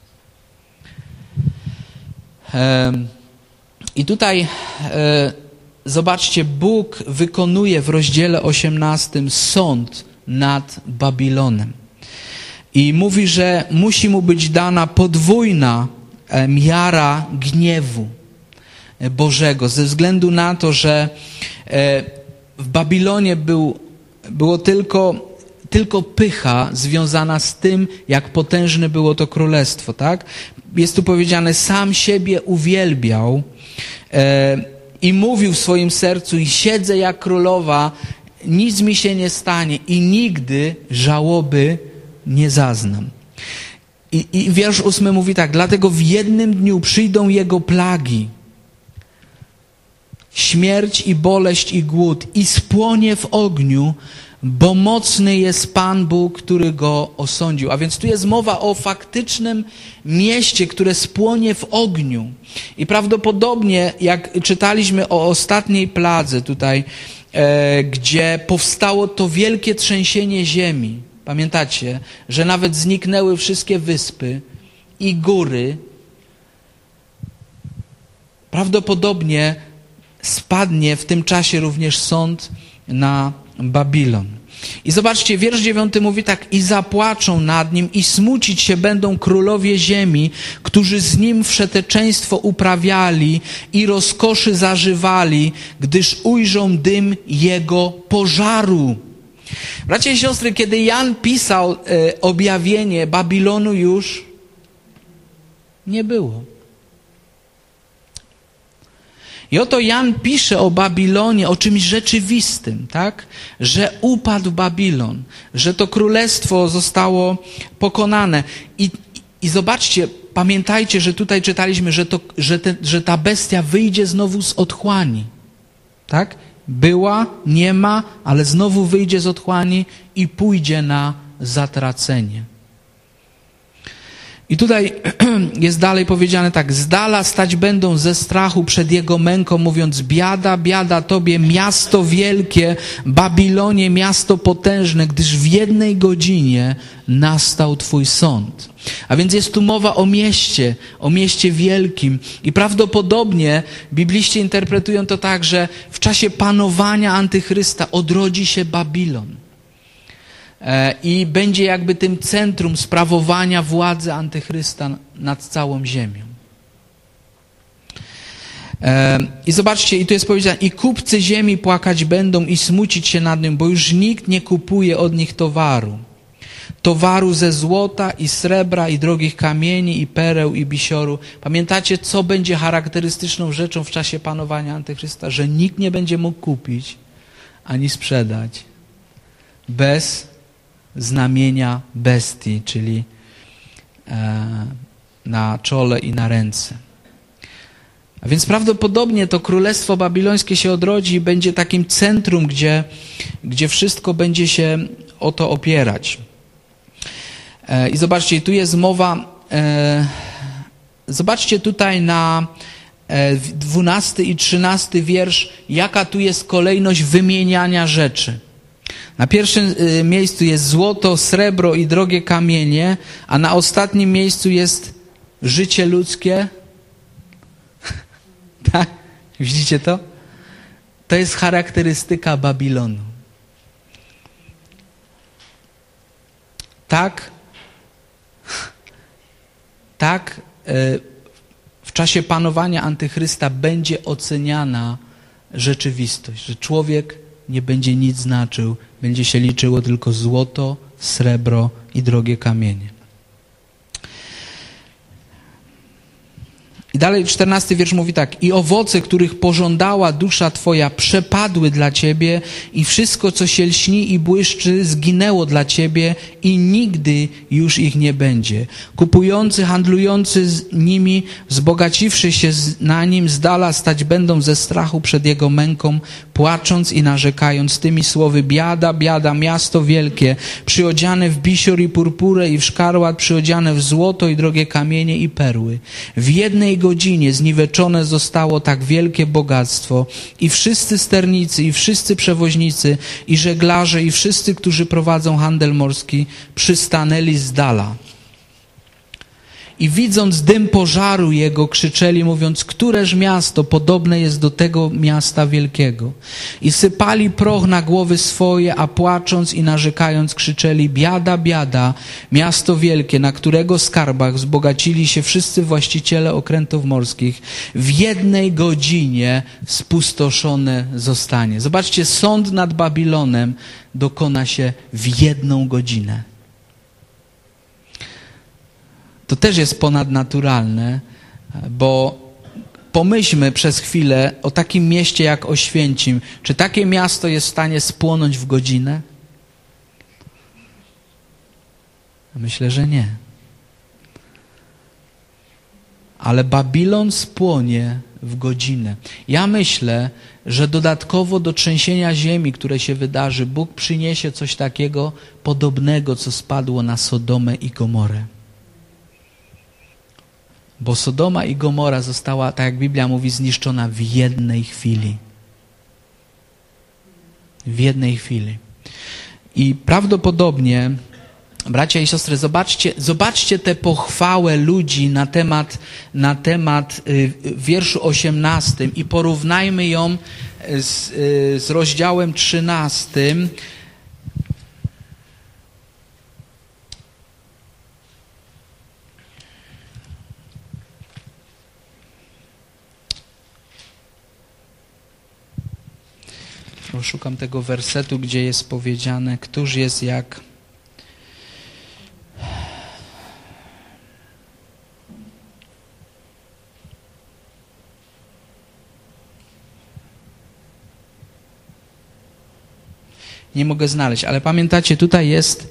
I tutaj zobaczcie, Bóg wykonuje w rozdziale 18 sąd nad Babilonem. I mówi, że musi mu być dana podwójna miara gniewu Bożego, ze względu na to, że w Babilonie było tylko pycha związana z tym, jak potężne było to królestwo, tak? Jest tu powiedziane: sam siebie uwielbiał i mówił w swoim sercu: i siedzę jak królowa, nic mi się nie stanie i nigdy żałoby nie zaznam. I wiersz 8 mówi tak: dlatego w jednym dniu przyjdą jego plagi, śmierć i boleść i głód, i spłonie w ogniu, bo mocny jest Pan Bóg, który go osądził. A więc tu jest mowa o faktycznym mieście, które spłonie w ogniu. I prawdopodobnie, jak czytaliśmy o ostatniej pladze tutaj, gdzie powstało to wielkie trzęsienie ziemi. Pamiętacie, że nawet zniknęły wszystkie wyspy i góry. Prawdopodobnie spadnie w tym czasie również sąd na Babilon. I zobaczcie, wiersz 9 mówi tak: i zapłaczą nad nim i smucić się będą królowie ziemi, którzy z nim wszeteczeństwo uprawiali i rozkoszy zażywali, gdyż ujrzą dym jego pożaru. Bracia i siostry, kiedy Jan pisał objawienie, Babilonu już nie było. I oto Jan pisze o Babilonie, o czymś rzeczywistym, tak? Że upadł Babilon, że to królestwo zostało pokonane. I zobaczcie, pamiętajcie, że tutaj czytaliśmy, że ta bestia wyjdzie znowu z otchłani, tak? Była, nie ma, ale znowu wyjdzie z otchłani i pójdzie na zatracenie. I tutaj jest dalej powiedziane tak: z dala stać będą ze strachu przed jego męką, mówiąc: biada, biada tobie, miasto wielkie, Babilonie, miasto potężne, gdyż w jednej godzinie nastał twój sąd. A więc jest tu mowa o mieście wielkim. I prawdopodobnie bibliści interpretują to tak, że w czasie panowania Antychrysta odrodzi się Babilon. I będzie jakby tym centrum sprawowania władzy Antychrysta nad całą ziemią. I zobaczcie, i tu jest powiedziane, i kupcy ziemi płakać będą i smucić się nad nim, bo już nikt nie kupuje od nich towaru ze złota i srebra i drogich kamieni i pereł i bisioru. Pamiętacie, co będzie charakterystyczną rzeczą w czasie panowania Antychrysta? Że nikt nie będzie mógł kupić ani sprzedać bez znamienia bestii, czyli na czole i na ręce. A więc prawdopodobnie to Królestwo Babilońskie się odrodzi i będzie takim centrum, gdzie wszystko będzie się o to opierać. I zobaczcie, tu jest mowa, zobaczcie tutaj na 12 i 13 wiersz, jaka tu jest kolejność wymieniania rzeczy. Na pierwszym miejscu jest złoto, srebro i drogie kamienie, a na ostatnim miejscu jest życie ludzkie. Tak? Widzicie to? To jest charakterystyka Babilonu. Tak w czasie panowania Antychrysta będzie oceniana rzeczywistość, że człowiek nie będzie nic znaczył, będzie się liczyło tylko złoto, srebro i drogie kamienie. I dalej 14 wiersz mówi tak: i owoce, których pożądała dusza Twoja, przepadły dla Ciebie i wszystko, co się lśni i błyszczy, zginęło dla Ciebie i nigdy już ich nie będzie. Kupujący, handlujący z nimi, wzbogaciwszy się na nim, z dala stać będą ze strachu przed jego męką, płacząc i narzekając tymi słowy: biada, biada, miasto wielkie, przyodziane w bisior i purpurę i w szkarłat, przyodziane w złoto i drogie kamienie i perły. W jednej godzinie zniweczone zostało tak wielkie bogactwo i wszyscy sternicy, i wszyscy przewoźnicy, i żeglarze, i wszyscy, którzy prowadzą handel morski, przystanęli z dala. I widząc dym pożaru jego, krzyczeli, mówiąc: któreż miasto podobne jest do tego miasta wielkiego? I sypali proch na głowy swoje, a płacząc i narzekając krzyczeli: biada, biada, miasto wielkie, na którego skarbach wzbogacili się wszyscy właściciele okrętów morskich. W jednej godzinie spustoszone zostanie. Zobaczcie, sąd nad Babilonem dokona się w jedną godzinę. To też jest ponadnaturalne, bo pomyślmy przez chwilę o takim mieście jak Oświęcim. Czy takie miasto jest w stanie spłonąć w godzinę? Myślę, że nie. Ale Babilon spłonie w godzinę. Ja myślę, że dodatkowo do trzęsienia ziemi, które się wydarzy, Bóg przyniesie coś takiego podobnego, co spadło na Sodomę i Gomorę. Bo Sodoma i Gomora została, tak jak Biblia mówi, zniszczona w jednej chwili. W jednej chwili. I prawdopodobnie, bracia i siostry, zobaczcie tę pochwałę ludzi na temat w wierszu 18 i porównajmy ją z rozdziałem 13. Szukam tego wersetu, gdzie jest powiedziane, któż jest jak... Nie mogę znaleźć, ale pamiętacie, tutaj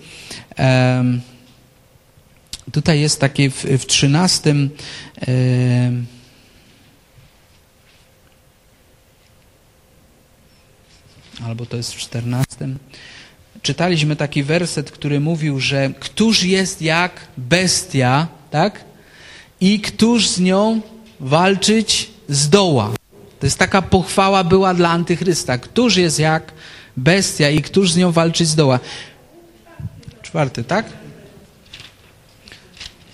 jest takie w 13... albo to jest w 14. Czytaliśmy taki werset, który mówił, że któż jest jak bestia, tak? I któż z nią walczyć zdoła. To jest taka pochwała była dla Antychrysta. Któż jest jak bestia i któż z nią walczyć zdoła. 4, tak?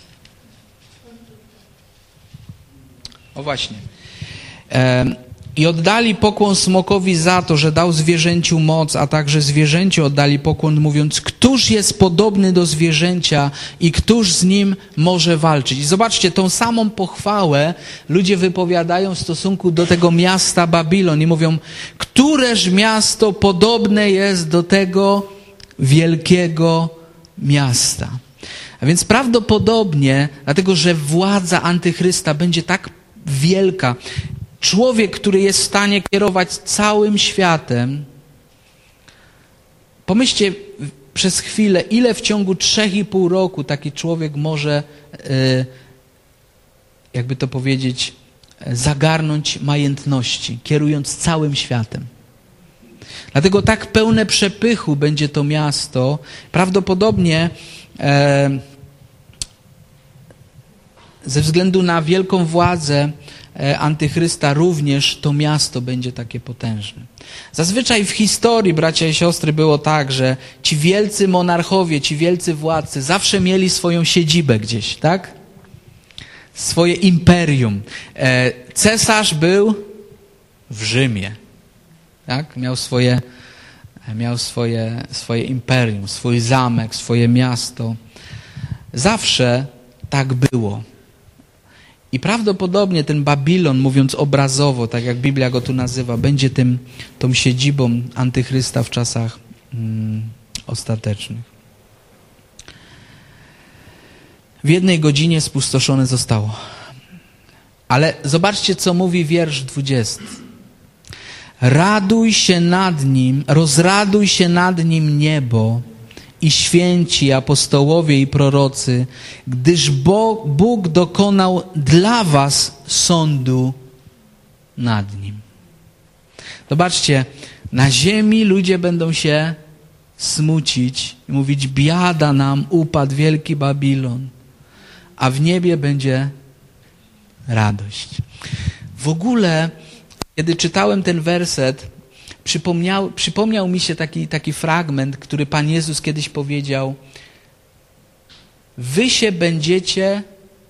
O właśnie. I oddali pokłon smokowi za to, że dał zwierzęciu moc, a także zwierzęciu oddali pokłon, mówiąc, któż jest podobny do zwierzęcia i któż z nim może walczyć. I zobaczcie, tą samą pochwałę ludzie wypowiadają w stosunku do tego miasta Babilon i mówią, któreż miasto podobne jest do tego wielkiego miasta. A więc prawdopodobnie, dlatego że władza antychrysta będzie tak wielka, człowiek, który jest w stanie kierować całym światem, pomyślcie przez chwilę, ile w ciągu 3,5 roku taki człowiek może, jakby to powiedzieć, zagarnąć majętności, kierując całym światem. Dlatego tak pełne przepychu będzie to miasto. Prawdopodobnie ze względu na wielką władzę antychrysta również to miasto będzie takie potężne. Zazwyczaj w historii, bracia i siostry, było tak, że ci wielcy monarchowie, ci wielcy władcy zawsze mieli swoją siedzibę gdzieś, tak? Swoje imperium. Cesarz był w Rzymie, tak? Miał swoje imperium, swój zamek, swoje miasto. Zawsze tak było. I prawdopodobnie ten Babilon, mówiąc obrazowo, tak jak Biblia go tu nazywa, będzie tą siedzibą antychrysta w czasach ostatecznych. W 1 godzinie spustoszone zostało. Ale zobaczcie, co mówi wiersz 20. Raduj się nad nim, rozraduj się nad nim niebo i święci, apostołowie i prorocy, gdyż Bóg dokonał dla was sądu nad nim. Zobaczcie, na ziemi ludzie będą się smucić i mówić, biada nam, upadł wielki Babilon, a w niebie będzie radość. W ogóle, kiedy czytałem ten werset, przypomniał mi się taki fragment, który Pan Jezus kiedyś powiedział: wy się będziecie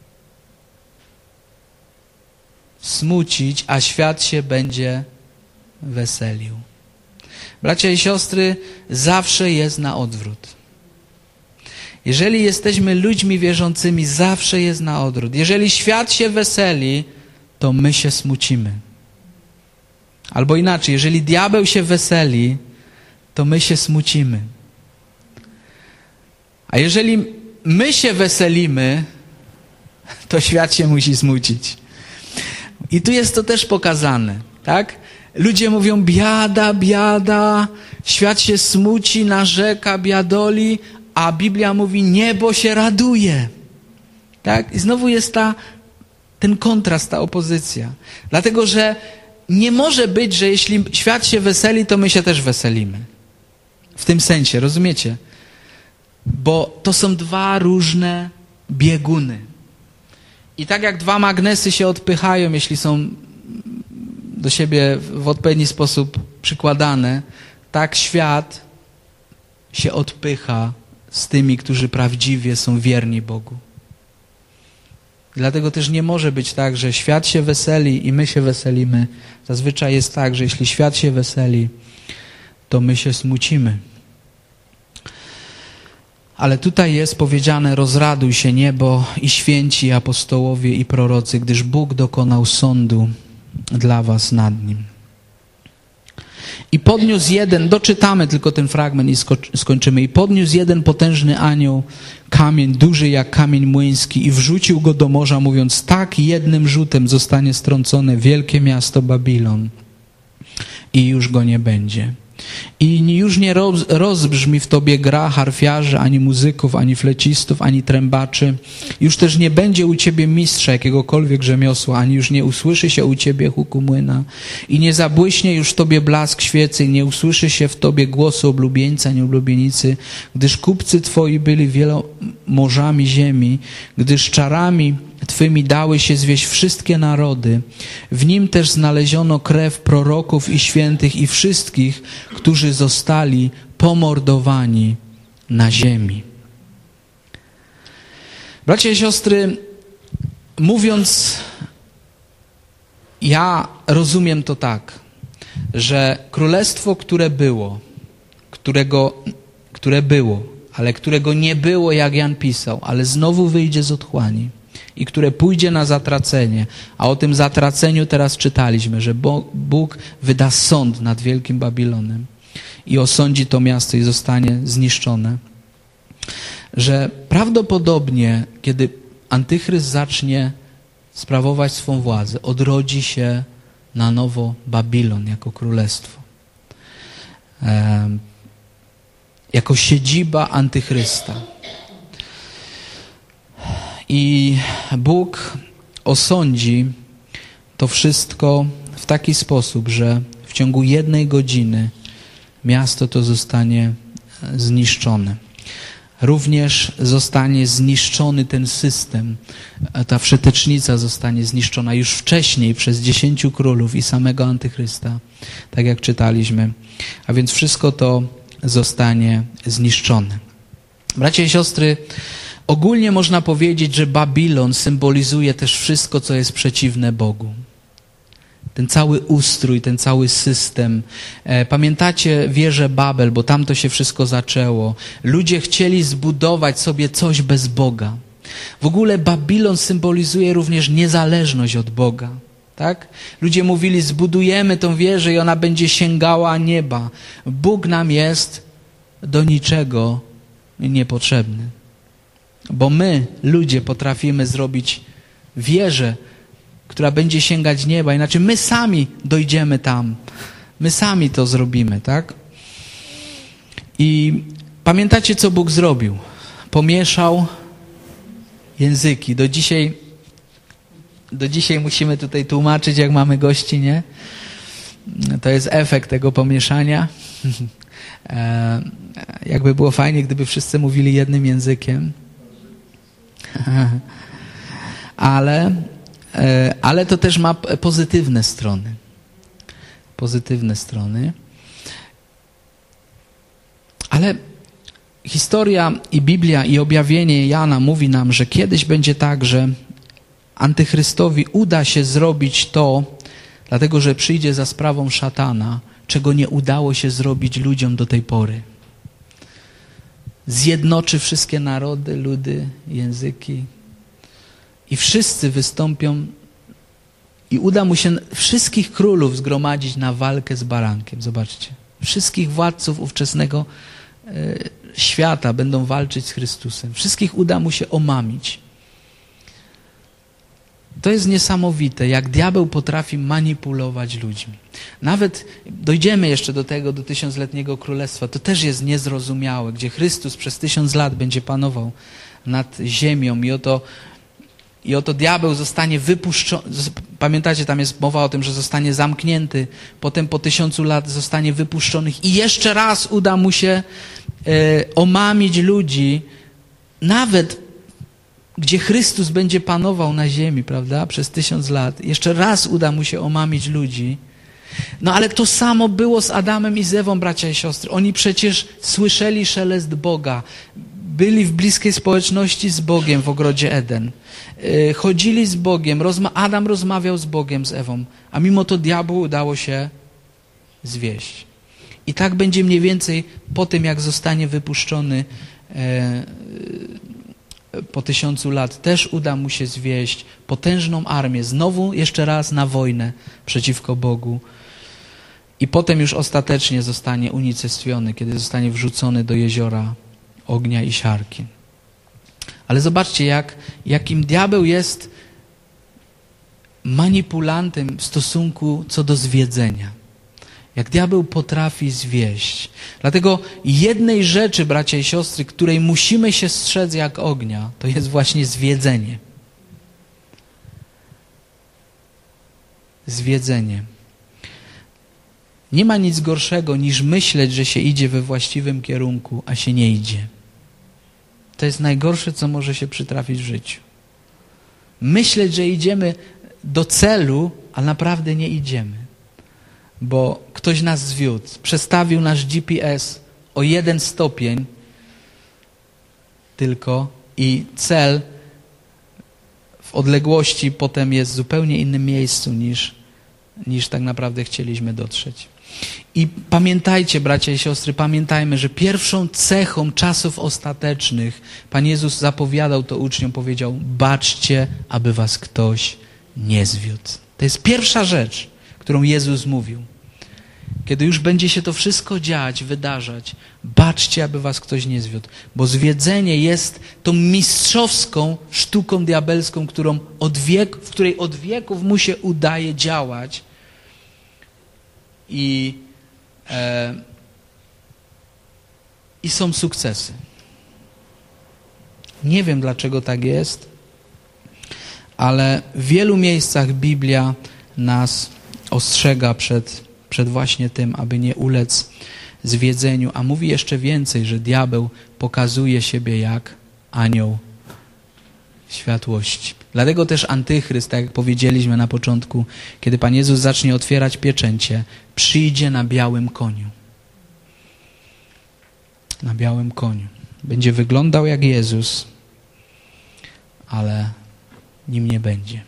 smucić, a świat się będzie weselił. Bracia i siostry, zawsze jest na odwrót. Jeżeli jesteśmy ludźmi wierzącymi, zawsze jest na odwrót. Jeżeli świat się weseli, to my się smucimy. Albo inaczej, jeżeli diabeł się weseli, to my się smucimy. A jeżeli my się weselimy, to świat się musi smucić. I tu jest to też pokazane, tak? Ludzie mówią, biada, biada, świat się smuci, narzeka, biadoli, a Biblia mówi, niebo się raduje. Tak? I znowu jest ten kontrast, ta opozycja. Dlatego, że nie może być, że jeśli świat się weseli, to my się też weselimy. W tym sensie, rozumiecie? Bo to są dwa różne bieguny. I tak jak dwa magnesy się odpychają, jeśli są do siebie w odpowiedni sposób przykładane, tak świat się odpycha z tymi, którzy prawdziwie są wierni Bogu. Dlatego też nie może być tak, że świat się weseli i my się weselimy. Zazwyczaj jest tak, że jeśli świat się weseli, to my się smucimy. Ale tutaj jest powiedziane, rozraduj się niebo i święci, apostołowie i prorocy, gdyż Bóg dokonał sądu dla was nad nim. I podniósł jeden, doczytamy tylko ten fragment i skończymy. I podniósł jeden potężny anioł, kamień duży jak kamień młyński i wrzucił go do morza, mówiąc, tak jednym rzutem zostanie strącone wielkie miasto Babilon i już go nie będzie. I już nie rozbrzmi w tobie gra harfiarzy, ani muzyków, ani flecistów, ani trębaczy. Już też nie będzie u ciebie mistrza jakiegokolwiek rzemiosła, ani już nie usłyszy się u ciebie huku młyna. I nie zabłyśnie już w tobie blask świecy, i nie usłyszy się w tobie głosu oblubieńca, ani oblubienicy, gdyż kupcy twoi byli wielomorzami ziemi, gdyż czarami twymi dały się zwieść wszystkie narody. W nim też znaleziono krew proroków i świętych i wszystkich, którzy zostali pomordowani na ziemi. Bracia i siostry, mówiąc Ja rozumiem to tak, że królestwo, które było, ale którego nie było, jak Jan pisał, ale znowu wyjdzie z otchłani i które pójdzie na zatracenie, a o tym zatraceniu teraz czytaliśmy, że Bóg wyda sąd nad Wielkim Babilonem i osądzi to miasto i zostanie zniszczone, że prawdopodobnie, kiedy Antychryst zacznie sprawować swą władzę, odrodzi się na nowo Babilon jako królestwo. Jako siedziba Antychrysta. I Bóg osądzi to wszystko w taki sposób, że w ciągu 1 godziny miasto to zostanie zniszczone. Również zostanie zniszczony ten system, ta wszetecznica zostanie zniszczona już wcześniej przez 10 królów i samego Antychrysta, tak jak czytaliśmy. A więc wszystko to zostanie zniszczone. Bracia i siostry, ogólnie można powiedzieć, że Babilon symbolizuje też wszystko, co jest przeciwne Bogu. Ten cały ustrój, ten cały system. Pamiętacie wieżę Babel, bo tam to się wszystko zaczęło. Ludzie chcieli zbudować sobie coś bez Boga. W ogóle Babilon symbolizuje również niezależność od Boga. Tak? Ludzie mówili, zbudujemy tą wieżę i ona będzie sięgała nieba. Bóg nam jest do niczego niepotrzebny. Bo my, ludzie, potrafimy zrobić wieżę, która będzie sięgać nieba. Inaczej my sami dojdziemy tam. My sami to zrobimy, tak? I pamiętacie, co Bóg zrobił? Pomieszał języki. Do dzisiaj musimy tutaj tłumaczyć, jak mamy gości, nie? To jest efekt tego pomieszania. Jakby było fajnie, gdyby wszyscy mówili jednym językiem. Ale to też ma pozytywne strony. Pozytywne strony. Ale historia i Biblia i objawienie Jana mówi nam, że kiedyś będzie tak, że Antychrystowi uda się zrobić to, dlatego że przyjdzie za sprawą szatana, czego nie udało się zrobić ludziom do tej pory. Zjednoczy wszystkie narody, ludy, języki i wszyscy wystąpią i uda mu się wszystkich królów zgromadzić na walkę z barankiem. Zobaczcie. Wszystkich władców ówczesnego świata będą walczyć z Chrystusem. Wszystkich uda mu się omamić. To jest niesamowite, jak diabeł potrafi manipulować ludźmi. Nawet dojdziemy jeszcze do tego, do 1000-letniego królestwa. To też jest niezrozumiałe, gdzie Chrystus przez 1000 lat będzie panował nad ziemią i oto diabeł zostanie wypuszczony. Pamiętacie, tam jest mowa o tym, że zostanie zamknięty, potem po 1000 lat zostanie wypuszczony i jeszcze raz uda mu się omamić ludzi, nawet gdzie Chrystus będzie panował na ziemi, prawda, przez 1000 lat. Jeszcze raz uda mu się omamić ludzi. No ale to samo było z Adamem i z Ewą, bracia i siostry. Oni przecież słyszeli szelest Boga. Byli w bliskiej społeczności z Bogiem w ogrodzie Eden. Chodzili z Bogiem. Adam rozmawiał z Bogiem, z Ewą. A mimo to diabłu udało się zwieść. I tak będzie mniej więcej po tym, jak zostanie wypuszczony po 1000 lat, też uda mu się zwieść potężną armię, znowu jeszcze raz na wojnę przeciwko Bogu. I potem już ostatecznie zostanie unicestwiony, kiedy zostanie wrzucony do jeziora ognia i siarki. Ale zobaczcie, jakim diabeł jest manipulantem w stosunku co do zwiedzenia. Jak diabeł potrafi zwieść. Dlatego jednej rzeczy, bracia i siostry, której musimy się strzec jak ognia, to jest właśnie zwiedzenie. Zwiedzenie. Nie ma nic gorszego niż myśleć, że się idzie we właściwym kierunku, a się nie idzie. To jest najgorsze, co może się przytrafić w życiu. Myśleć, że idziemy do celu, a naprawdę nie idziemy. Bo ktoś nas zwiódł, przestawił nasz GPS o 1 stopień tylko i cel w odległości potem jest w zupełnie innym miejscu niż tak naprawdę chcieliśmy dotrzeć. I pamiętajcie, bracia i siostry, pamiętajmy, że pierwszą cechą czasów ostatecznych, Pan Jezus zapowiadał to uczniom, powiedział: baczcie, aby was ktoś nie zwiódł. To jest pierwsza rzecz, którą Jezus mówił. Kiedy już będzie się to wszystko dziać, wydarzać, baczcie, aby was ktoś nie zwiódł. Bo zwiedzenie jest tą mistrzowską sztuką diabelską, w której od wieków mu się udaje działać. I są sukcesy. Nie wiem, dlaczego tak jest, ale w wielu miejscach Biblia nas ostrzega przed właśnie tym, aby nie ulec zwiedzeniu, a mówi jeszcze więcej, że diabeł pokazuje siebie jak anioł światłości. Dlatego też antychryst, tak jak powiedzieliśmy na początku, kiedy Pan Jezus zacznie otwierać pieczęcie, przyjdzie na białym koniu. Na białym koniu. Będzie wyglądał jak Jezus, ale nim nie będzie.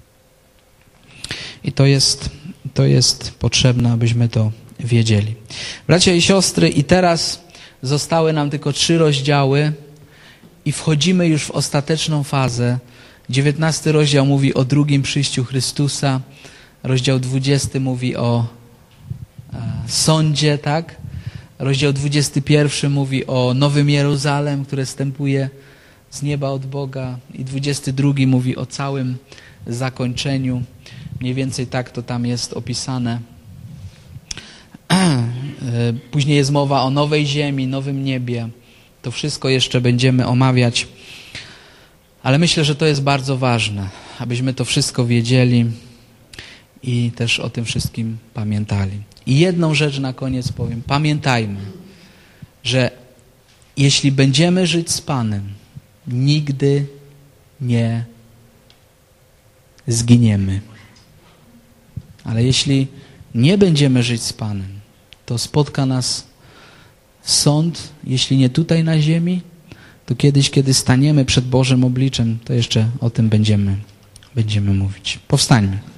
I to jest potrzebne, abyśmy to wiedzieli. Bracia i siostry, i teraz zostały nam tylko 3 rozdziały i wchodzimy już w ostateczną fazę. 19 rozdział mówi o drugim przyjściu Chrystusa. Rozdział 20 mówi o sądzie, tak? Rozdział 21 mówi o Nowym Jeruzalem, które zstępuje z nieba od Boga. I 22 mówi o całym zakończeniu. Mniej więcej tak to tam jest opisane. Później jest mowa o nowej ziemi, nowym niebie. To wszystko jeszcze będziemy omawiać. Ale myślę, że to jest bardzo ważne, abyśmy to wszystko wiedzieli i też o tym wszystkim pamiętali. I jedną rzecz na koniec powiem. Pamiętajmy, że jeśli będziemy żyć z Panem, nigdy nie zginiemy. Ale jeśli nie będziemy żyć z Panem, to spotka nas sąd, jeśli nie tutaj na ziemi, to kiedyś, kiedy staniemy przed Bożym obliczem, to jeszcze o tym będziemy mówić. Powstańmy.